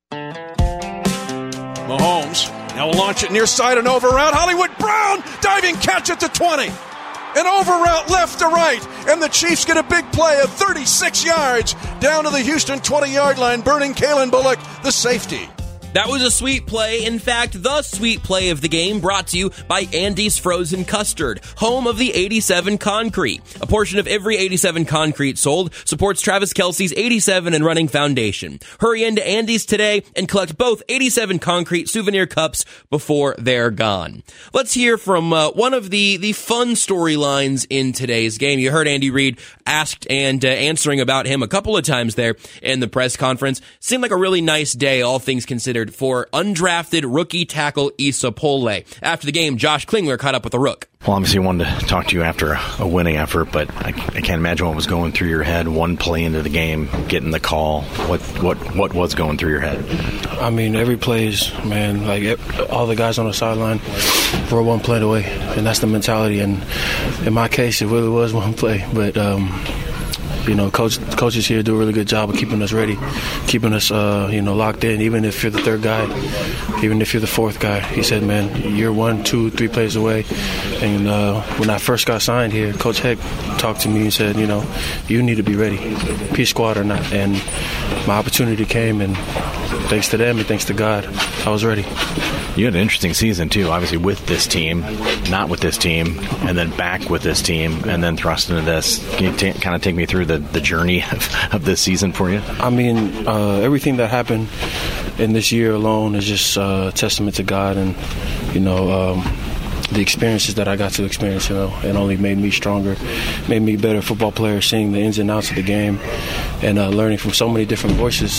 Mahomes now will launch it near side and over route. Hollywood Brown diving catch at the 20. An over route left to right, and the Chiefs get a big play of 36 yards down to the Houston 20-yard line, burning Kalen Bullock, the safety. That was a sweet play. In fact, the sweet play of the game, brought to you by Andy's Frozen Custard, home of the 87 Concrete. A portion of every 87 Concrete sold supports Travis Kelce's 87 and Running Foundation. Hurry into Andy's today and collect both 87 Concrete souvenir cups before they're gone. Let's hear from one of the fun storylines in today's game. You heard Andy Reid asked and answering about him a couple of times there in the press conference. Seemed like a really nice day, all things considered, for undrafted rookie tackle Issa Pole. After the game, Josh Klingler caught up with the Rook. Well, obviously wanted to talk to you after a winning effort, but I can't imagine what was going through your head one play into the game, getting the call. What was going through your head? I mean, every play is, man, like all the guys on the sideline were one play away, and that's the mentality. And in my case, it really was one play, but coaches here do a really good job of keeping us ready, keeping us, locked in. Even if you're the third guy, even if you're the fourth guy, he said, man, you're 1, 2, 3 plays away. And when I first got signed here, Coach Heck talked to me and said, you need to be ready, Peace Squad or not. And my opportunity came, and thanks to them and thanks to God, I was ready. You had an interesting season, too, obviously with this team, not with this team, and then back with this team, and then thrust into this. Can you kind of take me through the journey of this season for you? I mean, everything that happened in this year alone is just a testament to God and, the experiences that I got to experience, it only made me stronger, made me a better football player, seeing the ins and outs of the game and learning from so many different voices,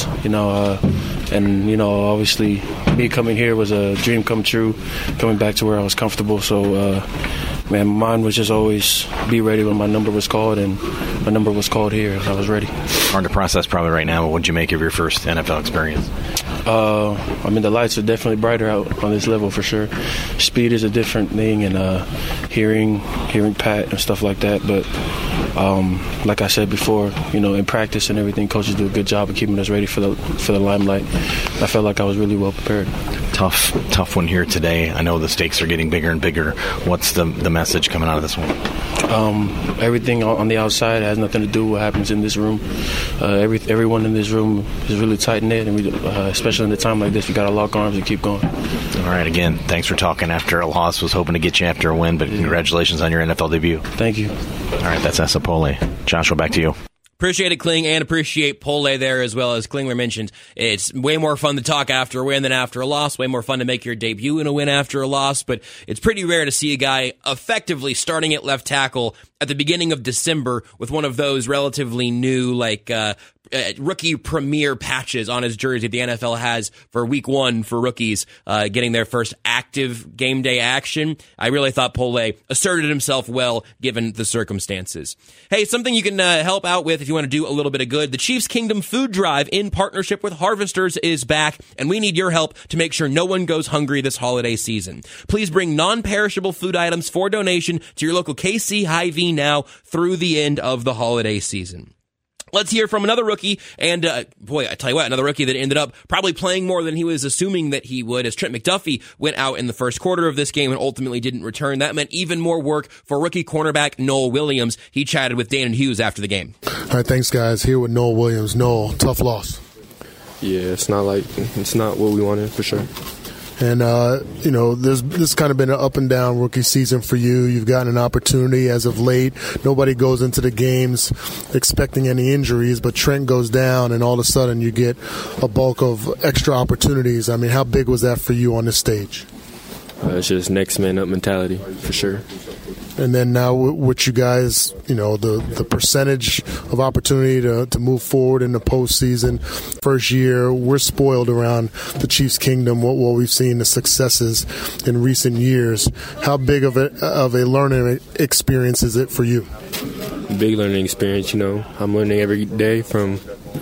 obviously me coming here was a dream come true, coming back to where I was comfortable. So, mine was just always be ready when my number was called, and my number was called here. I was ready. Hard to process probably right now, but what did you make of your first NFL experience? The lights are definitely brighter out on this level for sure. Speed is a different thing, and hearing Pat and stuff like that. But like I said before, in practice and everything, coaches do a good job of keeping us ready for the limelight. I felt like I was really well prepared. Tough one here today. I know the stakes are getting bigger and bigger. What's the message coming out of this one? Everything on the outside has nothing to do with what happens in this room. Everyone in this room is really tight-knit, and we, especially in a time like this, we got to lock arms and keep going. All right, again, thanks for talking after a loss. Was hoping to get you after a win, but congratulations on your NFL debut. Thank you. All right, that's Issa Pole. Joshua, back to you. Appreciate it, Kling, and appreciate Pole there as well. As Klingler mentioned, it's way more fun to talk after a win than after a loss. Way more fun to make your debut in a win after a loss, but it's pretty rare to see a guy effectively starting at left tackle at the beginning of December with one of those relatively new, rookie premier patches on his jersey the NFL has for week 1 for rookies, getting their first active game day action. I really thought Pole asserted himself well given the circumstances. Hey, something you can help out with if you want to do a little bit of good. The Chiefs Kingdom Food Drive in partnership with Harvesters is back, and we need your help to make sure no one goes hungry this holiday season. Please bring non-perishable food items for donation to your local KC Hy-Vee now through the end of the holiday season. Let's hear from another rookie, and boy, I tell you what, another rookie that ended up probably playing more than he was assuming that he would, as Trent McDuffie went out in the first quarter of this game and ultimately didn't return. That meant even more work for rookie cornerback Noel Williams. He chatted with Dan and Hughes after the game. All right, thanks, guys. Here with Noel Williams. Noel, tough loss. Yeah, it's not what we wanted, for sure. And, this kind of been an up and down rookie season for you. You've gotten an opportunity as of late. Nobody goes into the games expecting any injuries, but Trent goes down, and all of a sudden you get a bulk of extra opportunities. I mean, how big was that for you on this stage? It's just next man up mentality, for sure. And then now with you guys, the percentage of opportunity to move forward in the postseason. First year, we're spoiled around the Chiefs Kingdom, what we've seen, the successes in recent years. How big of a learning experience is it for you? Big learning experience, I'm learning every day from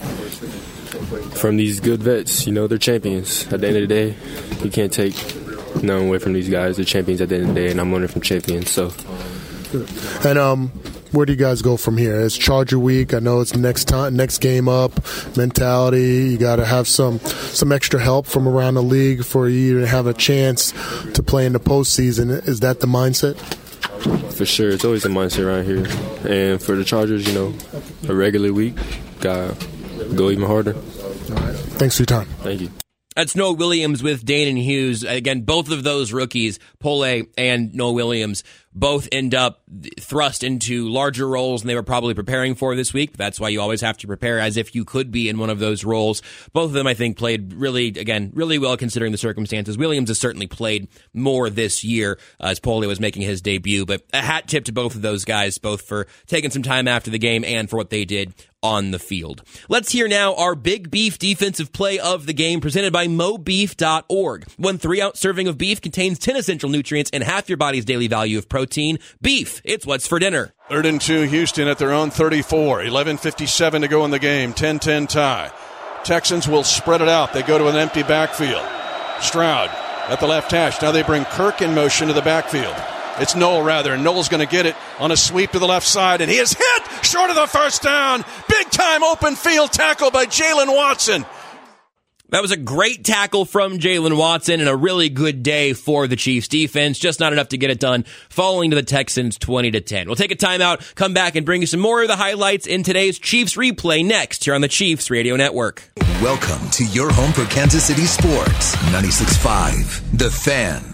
these good vets. They're champions. At the end of the day, you can't take nothing away from these guys. They're champions at the end of the day, and I'm learning from champions. So. And where do you guys go from here? It's Charger week. I know it's next game up mentality. You got to have some extra help from around the league for you to have a chance to play in the postseason. Is that the mindset? For sure, it's always a mindset around here. And for the Chargers, a regular week, got to go even harder. All right. Thanks for your time. Thank you. That's Noel Williams with Dane and Hughes. Again, both of those rookies, Pole and Noel Williams, both end up thrust into larger roles than they were probably preparing for this week. That's why you always have to prepare as if you could be in one of those roles. Both of them, I think, played really well considering the circumstances. Williams has certainly played more this year as Pole was making his debut. But a hat tip to both of those guys, both for taking some time after the game and for what they did on the field. Let's hear now our Big Beef defensive play of the game presented by MoBeef.org. 1 3-ounce serving of beef contains 10 essential nutrients and half your body's daily value of protein. Beef, it's what's for dinner. 3rd and 2, Houston at their own 34. 11:57 to go in the game. 10-10 tie. Texans will spread it out. They go to an empty backfield. Stroud at the left hash. Now they bring Kirk in motion to the backfield. It's Noel, rather. Noel's going to get it on a sweep to the left side, and he is hit short of the first down. Big-time open field tackle by Jalen Watson. That was a great tackle from Jalen Watson and a really good day for the Chiefs defense. Just not enough to get it done, falling to the Texans 20-10. We'll take a timeout, come back, and bring you some more of the highlights in today's Chiefs replay next here on the Chiefs Radio Network. Welcome to your home for Kansas City sports. 96.5, The Fan.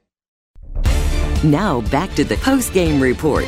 Now back to the post-game report.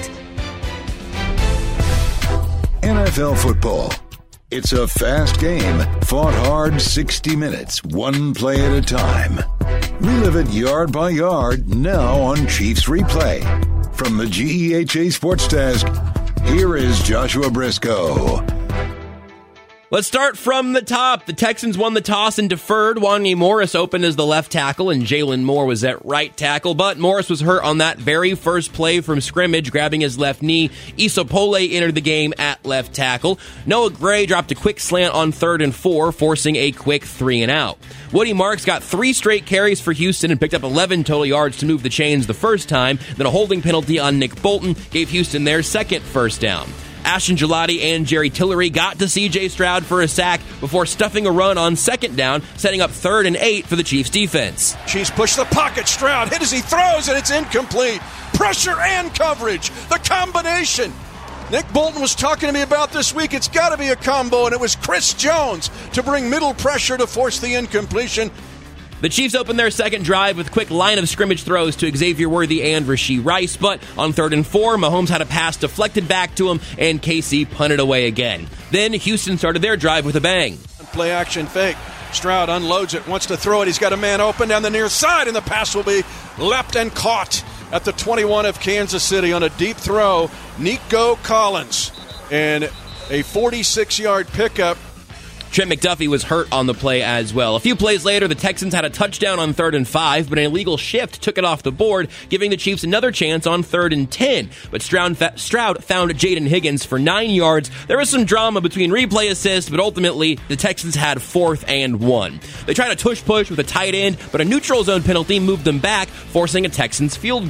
NFL football. It's a fast game, fought hard 60 minutes, one play at a time. Relive it yard by yard now on Chiefs Replay. From the GEHA Sports Desk, here is Joshua Briscoe. Let's start from the top. The Texans won the toss and deferred. Wanya Morris opened as the left tackle, and Jalen Moore was at right tackle. But Morris was hurt on that very first play from scrimmage, grabbing his left knee. Issa Pole entered the game at left tackle. Noah Gray dropped a quick slant on 3rd and 4, forcing a quick 3-and-out. Woody Marks got 3 straight carries for Houston and picked up 11 total yards to move the chains the first time. Then a holding penalty on Nick Bolton gave Houston their second first down. Ashton Gelati and Jerry Tillery got to C.J. Stroud for a sack before stuffing a run on 2nd down, setting up 3rd and 8 for the Chiefs defense. Chiefs push the pocket. Stroud hit as he throws, and it's incomplete. Pressure and coverage. The combination. Nick Bolton was talking to me about this week. It's got to be a combo, and it was Chris Jones to bring middle pressure to force the incompletion. The Chiefs opened their second drive with quick line of scrimmage throws to Xavier Worthy and Rashee Rice, but on 3rd and 4, Mahomes had a pass deflected back to him, and KC punted away again. Then Houston started their drive with a bang. Play action fake. Stroud unloads it, wants to throw it. He's got a man open down the near side, and the pass will be leapt and caught at the 21 of Kansas City on a deep throw. Nico Collins, and a 46-yard pickup. Trent McDuffie was hurt on the play as well. A few plays later, the Texans had a touchdown on 3rd and 5, but an illegal shift took it off the board, giving the Chiefs another chance on 3rd and 10. But Stroud found Jaden Higgins for 9 yards. There was some drama between replay assists, but ultimately the Texans had 4th and 1. They tried a tush push with a tight end, but a neutral zone penalty moved them back, forcing a Texans field goal.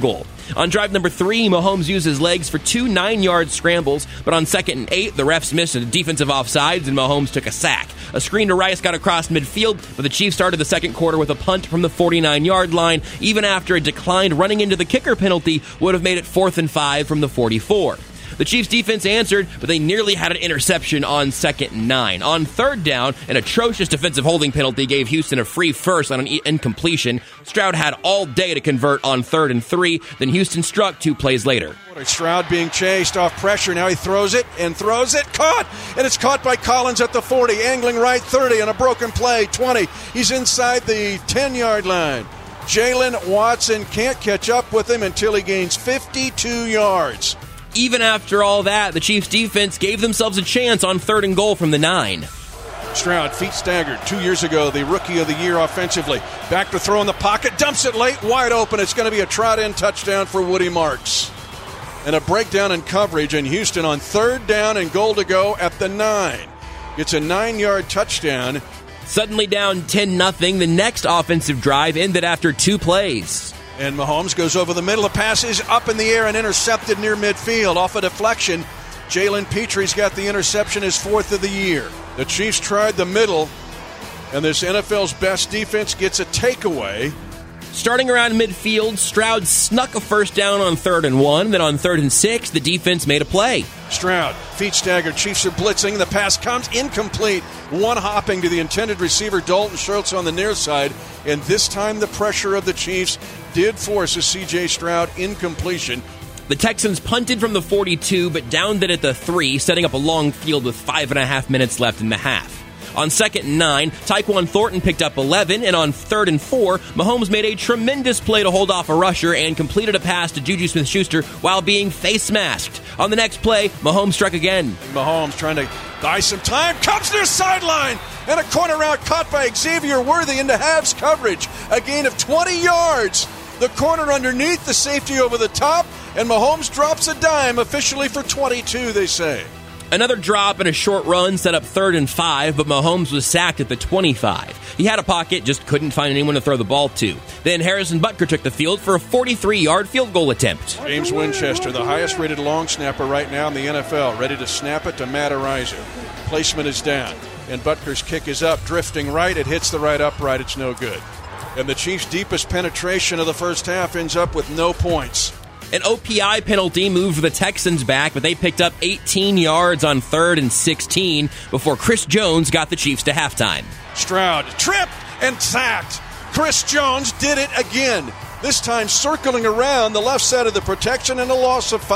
On drive number 3, Mahomes used his legs for 2 9-yard scrambles, but on 2nd and 8, the refs missed a defensive offsides and Mahomes took a sack. A screen to Rice got across midfield, but the Chiefs started the second quarter with a punt from the 49-yard line, even after a declined running into the kicker penalty would have made it 4th and 5 from the 44. The Chiefs' defense answered, but they nearly had an interception on 2nd and 9. On 3rd down, an atrocious defensive holding penalty gave Houston a free first on an incompletion. Stroud had all day to convert on 3rd and 3, then Houston struck 2 plays later. Stroud being chased off pressure. Now he throws it. Caught! And it's caught by Collins at the 40, angling right 30 on a broken play, 20. He's inside the 10-yard line. Jalen Watson can't catch up with him until he gains 52 yards. Even after all that, the Chiefs' defense gave themselves a chance on 3rd and goal from the 9. Stroud, feet staggered. 2 years ago, the Rookie of the Year offensively. Back to throw in the pocket, dumps it late, wide open. It's going to be a trot-in touchdown for Woody Marks. And a breakdown in coverage, and Houston on 3rd down and goal to go at the 9. It's a 9-yard touchdown. Suddenly down 10-0, the next offensive drive ended after 2 plays. And Mahomes goes over the middle. The pass is up in the air and intercepted near midfield. Off a deflection, Jalen Petre's got the interception, his 4th of the year. The Chiefs tried the middle, and this NFL's best defense gets a takeaway. Starting around midfield, Stroud snuck a first down on 3rd and 1. Then on 3rd and 6, the defense made a play. Stroud, feet staggered, Chiefs are blitzing. The pass comes incomplete. One hopping to the intended receiver, Dalton Schultz on the near side. And this time the pressure of the Chiefs did force a C.J. Stroud incompletion. The Texans punted from the 42, but downed it at the 3, setting up a long field with 5.5 minutes left in the half. On 2nd and 9, Tyquan Thornton picked up 11, and on 3rd and 4, Mahomes made a tremendous play to hold off a rusher and completed a pass to Juju Smith-Schuster while being face masked. On the next play, Mahomes struck again. Mahomes trying to buy some time, comes near sideline, and a corner route caught by Xavier Worthy into halves coverage. A gain of 20 yards. The corner underneath, the safety over the top, and Mahomes drops a dime officially for 22, they say. Another drop and a short run set up 3rd and 5, but Mahomes was sacked at the 25. He had a pocket, just couldn't find anyone to throw the ball to. Then Harrison Butker took the field for a 43-yard field goal attempt. James Winchester, the highest-rated long snapper right now in the NFL, ready to snap it to Matt Araiza. Placement is down, and Butker's kick is up, drifting right. It hits the right upright. It's no good. And the Chiefs' deepest penetration of the first half ends up with no points. An OPI penalty moved the Texans back, but they picked up 18 yards on 3rd and 16 before Chris Jones got the Chiefs to halftime. Stroud tripped and sacked. Chris Jones did it again, this time circling around the left side of the protection and a loss of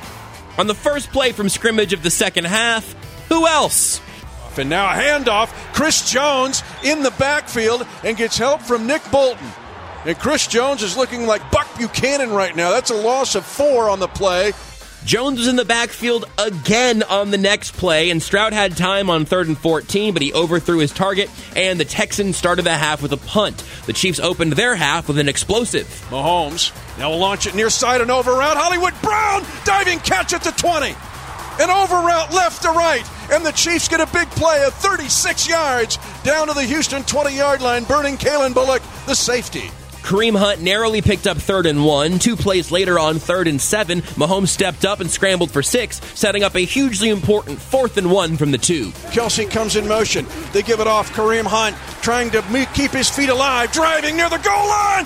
5. On the first play from scrimmage of the second half, who else? And now a handoff. Chris Jones in the backfield and gets help from Nick Bolton. And Chris Jones is looking like Buck Buchanan right now. That's a loss of 4 on the play. Jones was in the backfield again on the next play, and Stroud had time on 3rd and 14, but he overthrew his target, and the Texans started the half with a punt. The Chiefs opened their half with an explosive. Mahomes now will launch it near side and over route. Hollywood Brown, diving catch at the 20. An over route left to right, and the Chiefs get a big play of 36 yards down to the Houston 20-yard line, burning Kalen Bullock, the safety. Kareem Hunt narrowly picked up 3rd and 1. 2 plays later on 3rd and 7, Mahomes stepped up and scrambled for 6, setting up a hugely important 4th and 1 from the 2. Kelsey comes in motion. They give it off. Kareem Hunt trying to keep his feet alive, driving near the goal line.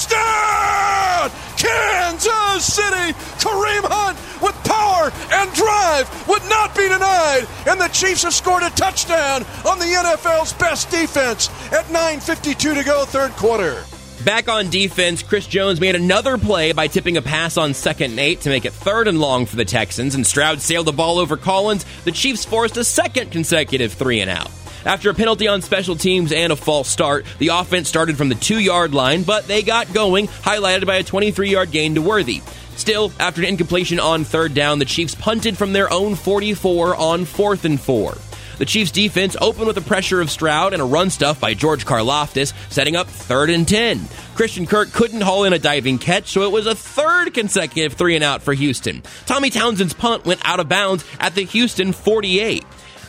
Touchdown! Kansas City! Kareem Hunt with power and drive would not be denied. And the Chiefs have scored a touchdown on the NFL's best defense at 9:52 to go, 3rd quarter. Back on defense, Chris Jones made another play by tipping a pass on 2nd and 8 to make it 3rd and long for the Texans, and Stroud sailed the ball over Collins. The Chiefs forced a second consecutive 3-and-out. After a penalty on special teams and a false start, the offense started from the 2-yard line, but they got going, highlighted by a 23-yard gain to Worthy. Still, after an incompletion on 3rd down, the Chiefs punted from their own 44 on 4th and 4. The Chiefs' defense opened with the pressure of Stroud and a run stuff by George Karlaftis, setting up 3rd and 10. Christian Kirk couldn't haul in a diving catch, so it was a 3rd consecutive 3-and-out for Houston. Tommy Townsend's punt went out of bounds at the Houston 48.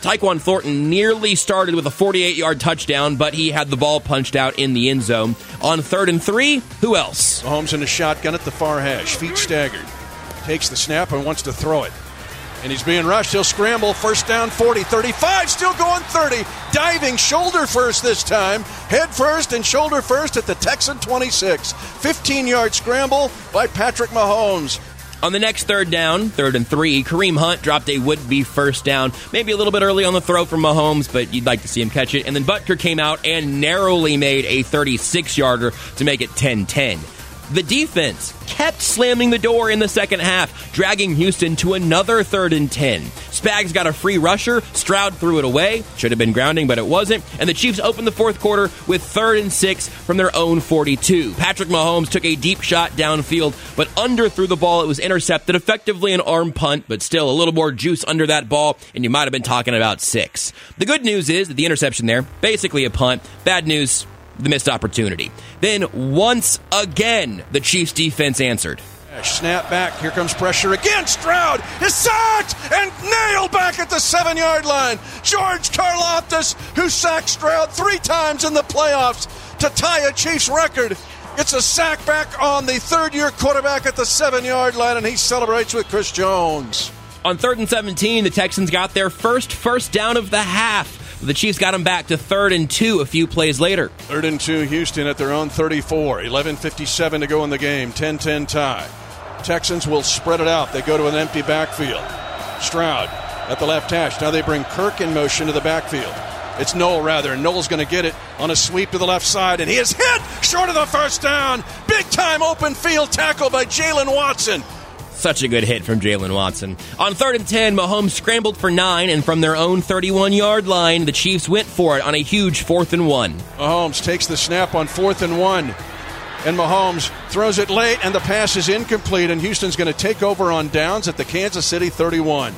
Tyquan Thornton nearly started with a 48-yard touchdown, but he had the ball punched out in the end zone. On 3rd and 3, who else? Mahomes in the shotgun at the far hash, feet staggered. Takes the snap and wants to throw it. And he's being rushed. He'll scramble. First down, 40, 35, still going 30. Diving shoulder first this time. Head first and shoulder first at the Texan 26. 15-yard scramble by Patrick Mahomes. On the next 3rd down, 3rd and 3, Kareem Hunt dropped a would-be first down. Maybe a little bit early on the throw from Mahomes, but you'd like to see him catch it. And then Butker came out and narrowly made a 36-yarder to make it 10-10. The defense kept slamming the door in the second half, dragging Houston to another 3rd and 10. Spags got a free rusher. Stroud threw it away. Should have been grounding, but it wasn't. And the Chiefs opened the fourth quarter with 3rd and 6 from their own 42. Patrick Mahomes took a deep shot downfield, but underthrew the ball. It was intercepted, effectively an arm punt, but still a little more juice under that ball, and you might have been talking about 6. The good news is that the interception there, basically a punt. Bad news, the missed opportunity. Then, once again, the Chiefs' defense answered. Snap back. Here comes pressure again. Stroud is sacked and nailed back at the 7-yard line. George Karlaftis, who sacked Stroud 3 times in the playoffs to tie a Chiefs record. It's a sack back on the 3rd-year quarterback at the 7-yard line, and he celebrates with Chris Jones. On 3rd and 17, the Texans got their first down of the half. The Chiefs got them back to 3rd and 2 a few plays later. 3rd and 2, Houston at their own 34. 11:57 to go in the game. 10-10 tie. Texans will spread it out. They go to an empty backfield. Stroud at the left hash. Now they bring Kirk in motion to the backfield. It's Noel, rather. Noel's going to get it on a sweep to the left side, and he is hit short of the first down. Big-time open field tackle by Jalen Watson. Such a good hit from Jalen Watson. On 3rd and 10, Mahomes scrambled for 9, and from their own 31-yard line, the Chiefs went for it on a huge 4th and 1. Mahomes takes the snap on 4th and 1, and Mahomes throws it late, and the pass is incomplete, and Houston's going to take over on downs at the Kansas City 31.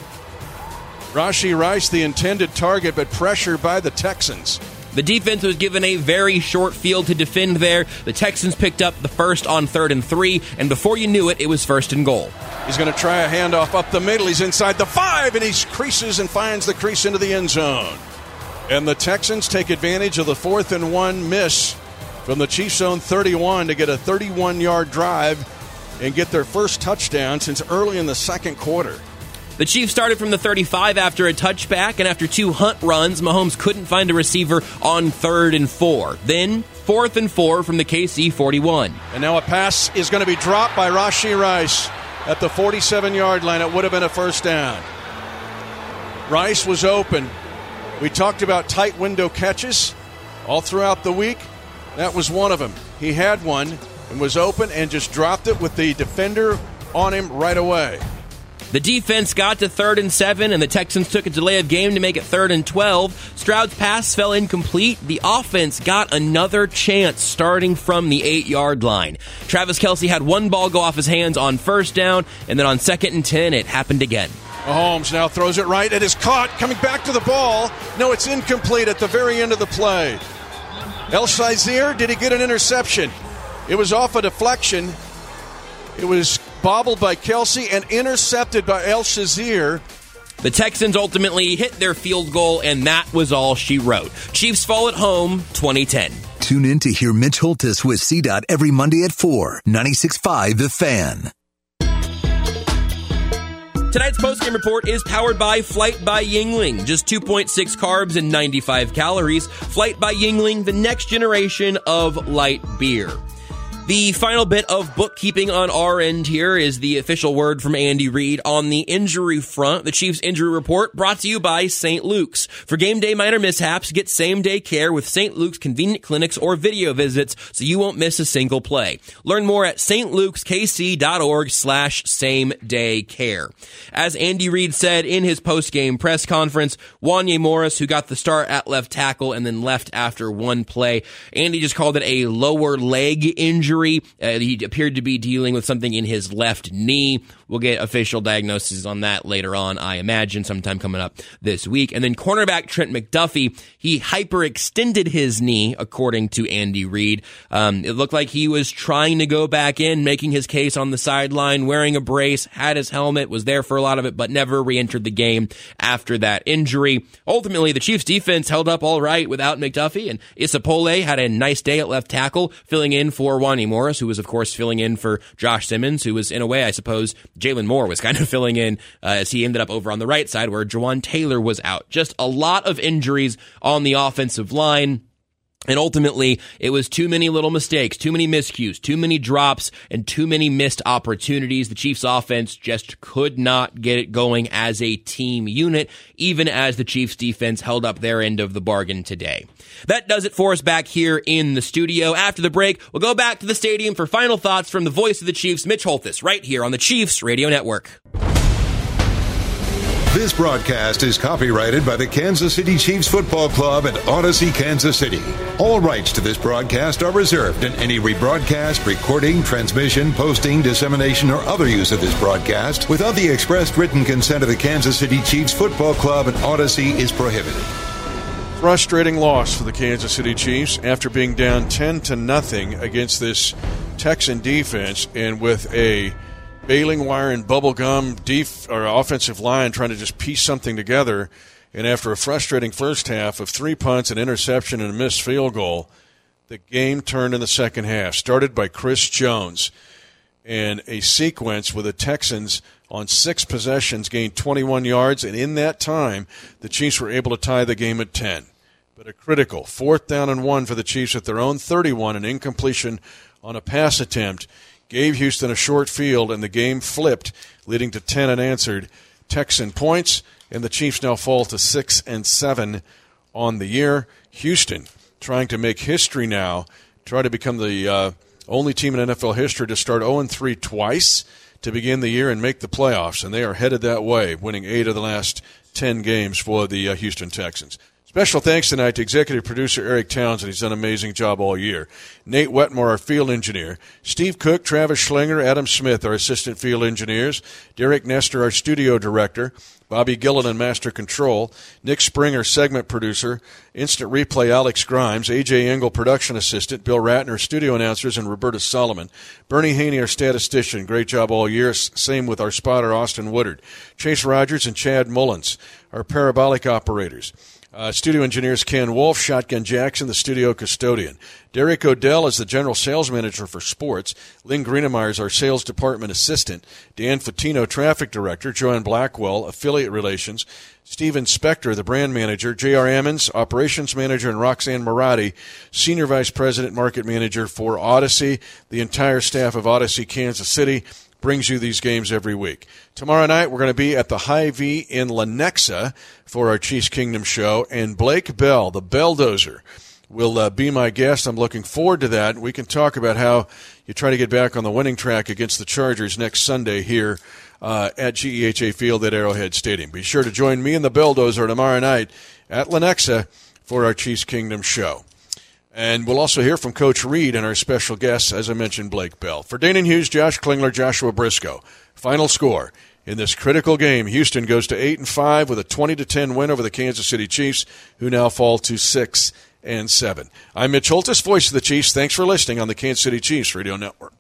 Rashee Rice, the intended target, but pressure by the Texans. The defense was given a very short field to defend there. The Texans picked up the first on 3rd and 3, and before you knew it, it was 1st and goal. He's going to try a handoff up the middle. He's inside the 5, and he creases and finds the crease into the end zone. And the Texans take advantage of the 4th and 1 miss from the Chiefs' own 31 to get a 31-yard drive and get their first touchdown since early in the second quarter. The Chiefs started from the 35 after a touchback, and after 2 Hunt runs, Mahomes couldn't find a receiver on 3rd and 4. Then 4th and 4 from the KC 41. And now a pass is going to be dropped by Rashee Rice at the 47-yard line. It would have been a first down. Rice was open. We talked about tight window catches all throughout the week. That was one of them. He had one and was open and just dropped it with the defender on him right away. The defense got to 3rd and 7, and the Texans took a delay of game to make it 3rd and 12. Stroud's pass fell incomplete. The offense got another chance starting from the 8-yard line. Travis Kelce had one ball go off his hands on 1st down, and then on 2nd and 10, it happened again. Mahomes now throws it right. It is caught. Coming back to the ball. No, it's incomplete at the very end of the play. El Shazier, did he get an interception? It was off a deflection. It was bobbled by Kelce and intercepted by El Shazier. The Texans ultimately hit their field goal, and that was all she wrote. Chiefs fall at home, 2010. Tune in to hear Mitch Holthus with CDOT every Monday at 4, 96.5 The Fan. Tonight's postgame report is powered by Flight by Yuengling. Just 2.6 carbs and 95 calories. Flight by Yuengling, the next generation of light beer. The final bit of bookkeeping on our end here is the official word from Andy Reid on the injury front. The Chiefs injury report brought to you by St. Luke's. For game day minor mishaps, get same-day care with St. Luke's convenient clinics or video visits so you won't miss a single play. Learn more at stlukeskc.org/same-day-care. As Andy Reid said in his post-game press conference, Wanya Morris, who got the start at left tackle and then left after one play, Andy just called it a lower leg injury. He appeared to be dealing with something in his left knee. We'll get official diagnosis on that later on, I imagine, sometime coming up this week. And then cornerback Trent McDuffie, he hyperextended his knee, according to Andy Reid. It looked like he was trying to go back in, making his case on the sideline, wearing a brace, had his helmet, was there for a lot of it, but never re-entered the game after that injury. Ultimately, the Chiefs defense held up all right without McDuffie, and Isapole had a nice day at left tackle, filling in for Wani Morris, who was, of course, filling in for Josh Simmons, who was, in a way, I suppose, Jalen Moore was kind of filling in as he ended up over on the right side where Jawan Taylor was out. Just a lot of injuries on the offensive line. And ultimately, it was too many little mistakes, too many miscues, too many drops, and too many missed opportunities. The Chiefs offense just could not get it going as a team unit, even as the Chiefs defense held up their end of the bargain today. That does it for us back here in the studio. After the break, we'll go back to the stadium for final thoughts from the voice of the Chiefs, Mitch Holthus, right here on the Chiefs Radio Network. This broadcast is copyrighted by the Kansas City Chiefs Football Club and Odyssey, Kansas City. All rights to this broadcast are reserved, and any rebroadcast, recording, transmission, posting, dissemination, or other use of this broadcast without the expressed written consent of the Kansas City Chiefs Football Club and Odyssey is prohibited. Frustrating loss for the Kansas City Chiefs after being down 10-0 against this Texan defense, and with a baling wire and bubblegum offensive line trying to just piece something together. And after a frustrating first half of 3 punts, an interception, and a missed field goal, the game turned in the second half. Started by Chris Jones, and a sequence where the Texans on 6 possessions gained 21 yards, and in that time, the Chiefs were able to tie the game at 10. But a critical 4th down and 1 for the Chiefs at their own 31, an incompletion on a pass attempt gave Houston a short field, and the game flipped, leading to 10 unanswered Texan points, and the Chiefs now fall to 6-7 on the year. Houston trying to make history now, try to become the only team in NFL history to start 0-3 twice to begin the year and make the playoffs, and they are headed that way, winning 8 of the last 10 games for the Houston Texans. Special thanks tonight to executive producer Eric Townsend. He's done an amazing job all year. Nate Wetmore, our field engineer. Steve Cook, Travis Schlinger, Adam Smith, our assistant field engineers. Derek Nestor, our studio director. Bobby Gillen and Master Control. Nick Springer, segment producer. Instant Replay, Alex Grimes. A.J. Engel, production assistant. Bill Ratner, studio announcers, and Roberta Solomon. Bernie Haney, our statistician. Great job all year. Same with our spotter, Austin Woodard. Chase Rogers and Chad Mullins, our parabolic operators. Studio engineers Ken Wolf, Shotgun Jackson, the studio custodian. Derek Odell is the general sales manager for sports. Lynn Greenemeyer is our sales department assistant. Dan Fatino, traffic director. Joanne Blackwell, affiliate relations. Steven Spector, the brand manager. J.R. Ammons, operations manager, and Roxanne Marati, senior vice president, market manager for Odyssey. The entire staff of Odyssey Kansas City brings you these games every week. Tomorrow night, we're going to be at the Hy-Vee in Lenexa for our Chiefs Kingdom show, and Blake Bell, the Belldozer, will be my guest. I'm looking forward to that. We can talk about how you try to get back on the winning track against the Chargers next Sunday here at GEHA Field at Arrowhead Stadium. Be sure to join me and the Belldozer tomorrow night at Lenexa for our Chiefs Kingdom show. And we'll also hear from Coach Reid and our special guest, as I mentioned, Blake Bell. For Danon Hughes, Josh Klingler, Joshua Briscoe. Final score in this critical game, Houston goes to 8-5 with a 20-10 win over the Kansas City Chiefs, who now fall to 6-7. I'm Mitch Holthus, voice of the Chiefs. Thanks for listening on the Kansas City Chiefs Radio Network.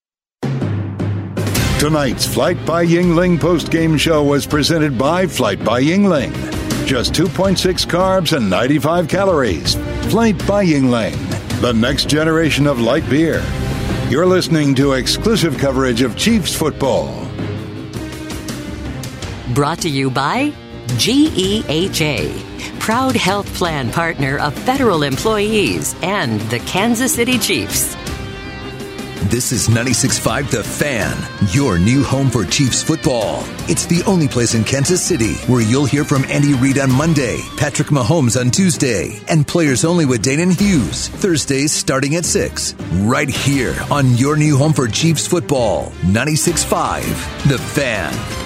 Tonight's Flight by Yingling postgame show was presented by Flight by Yingling. Just 2.6 carbs and 95 calories. Flight by Yingling, the next generation of light beer. You're listening to exclusive coverage of Chiefs football. Brought to you by GEHA, proud health plan partner of federal employees and the Kansas City Chiefs. This is 96.5 The Fan, your new home for Chiefs football. It's the only place in Kansas City where you'll hear from Andy Reid on Monday, Patrick Mahomes on Tuesday, and Players Only with Danon Hughes, Thursdays starting at 6. Right here on your new home for Chiefs football, 96.5 The Fan.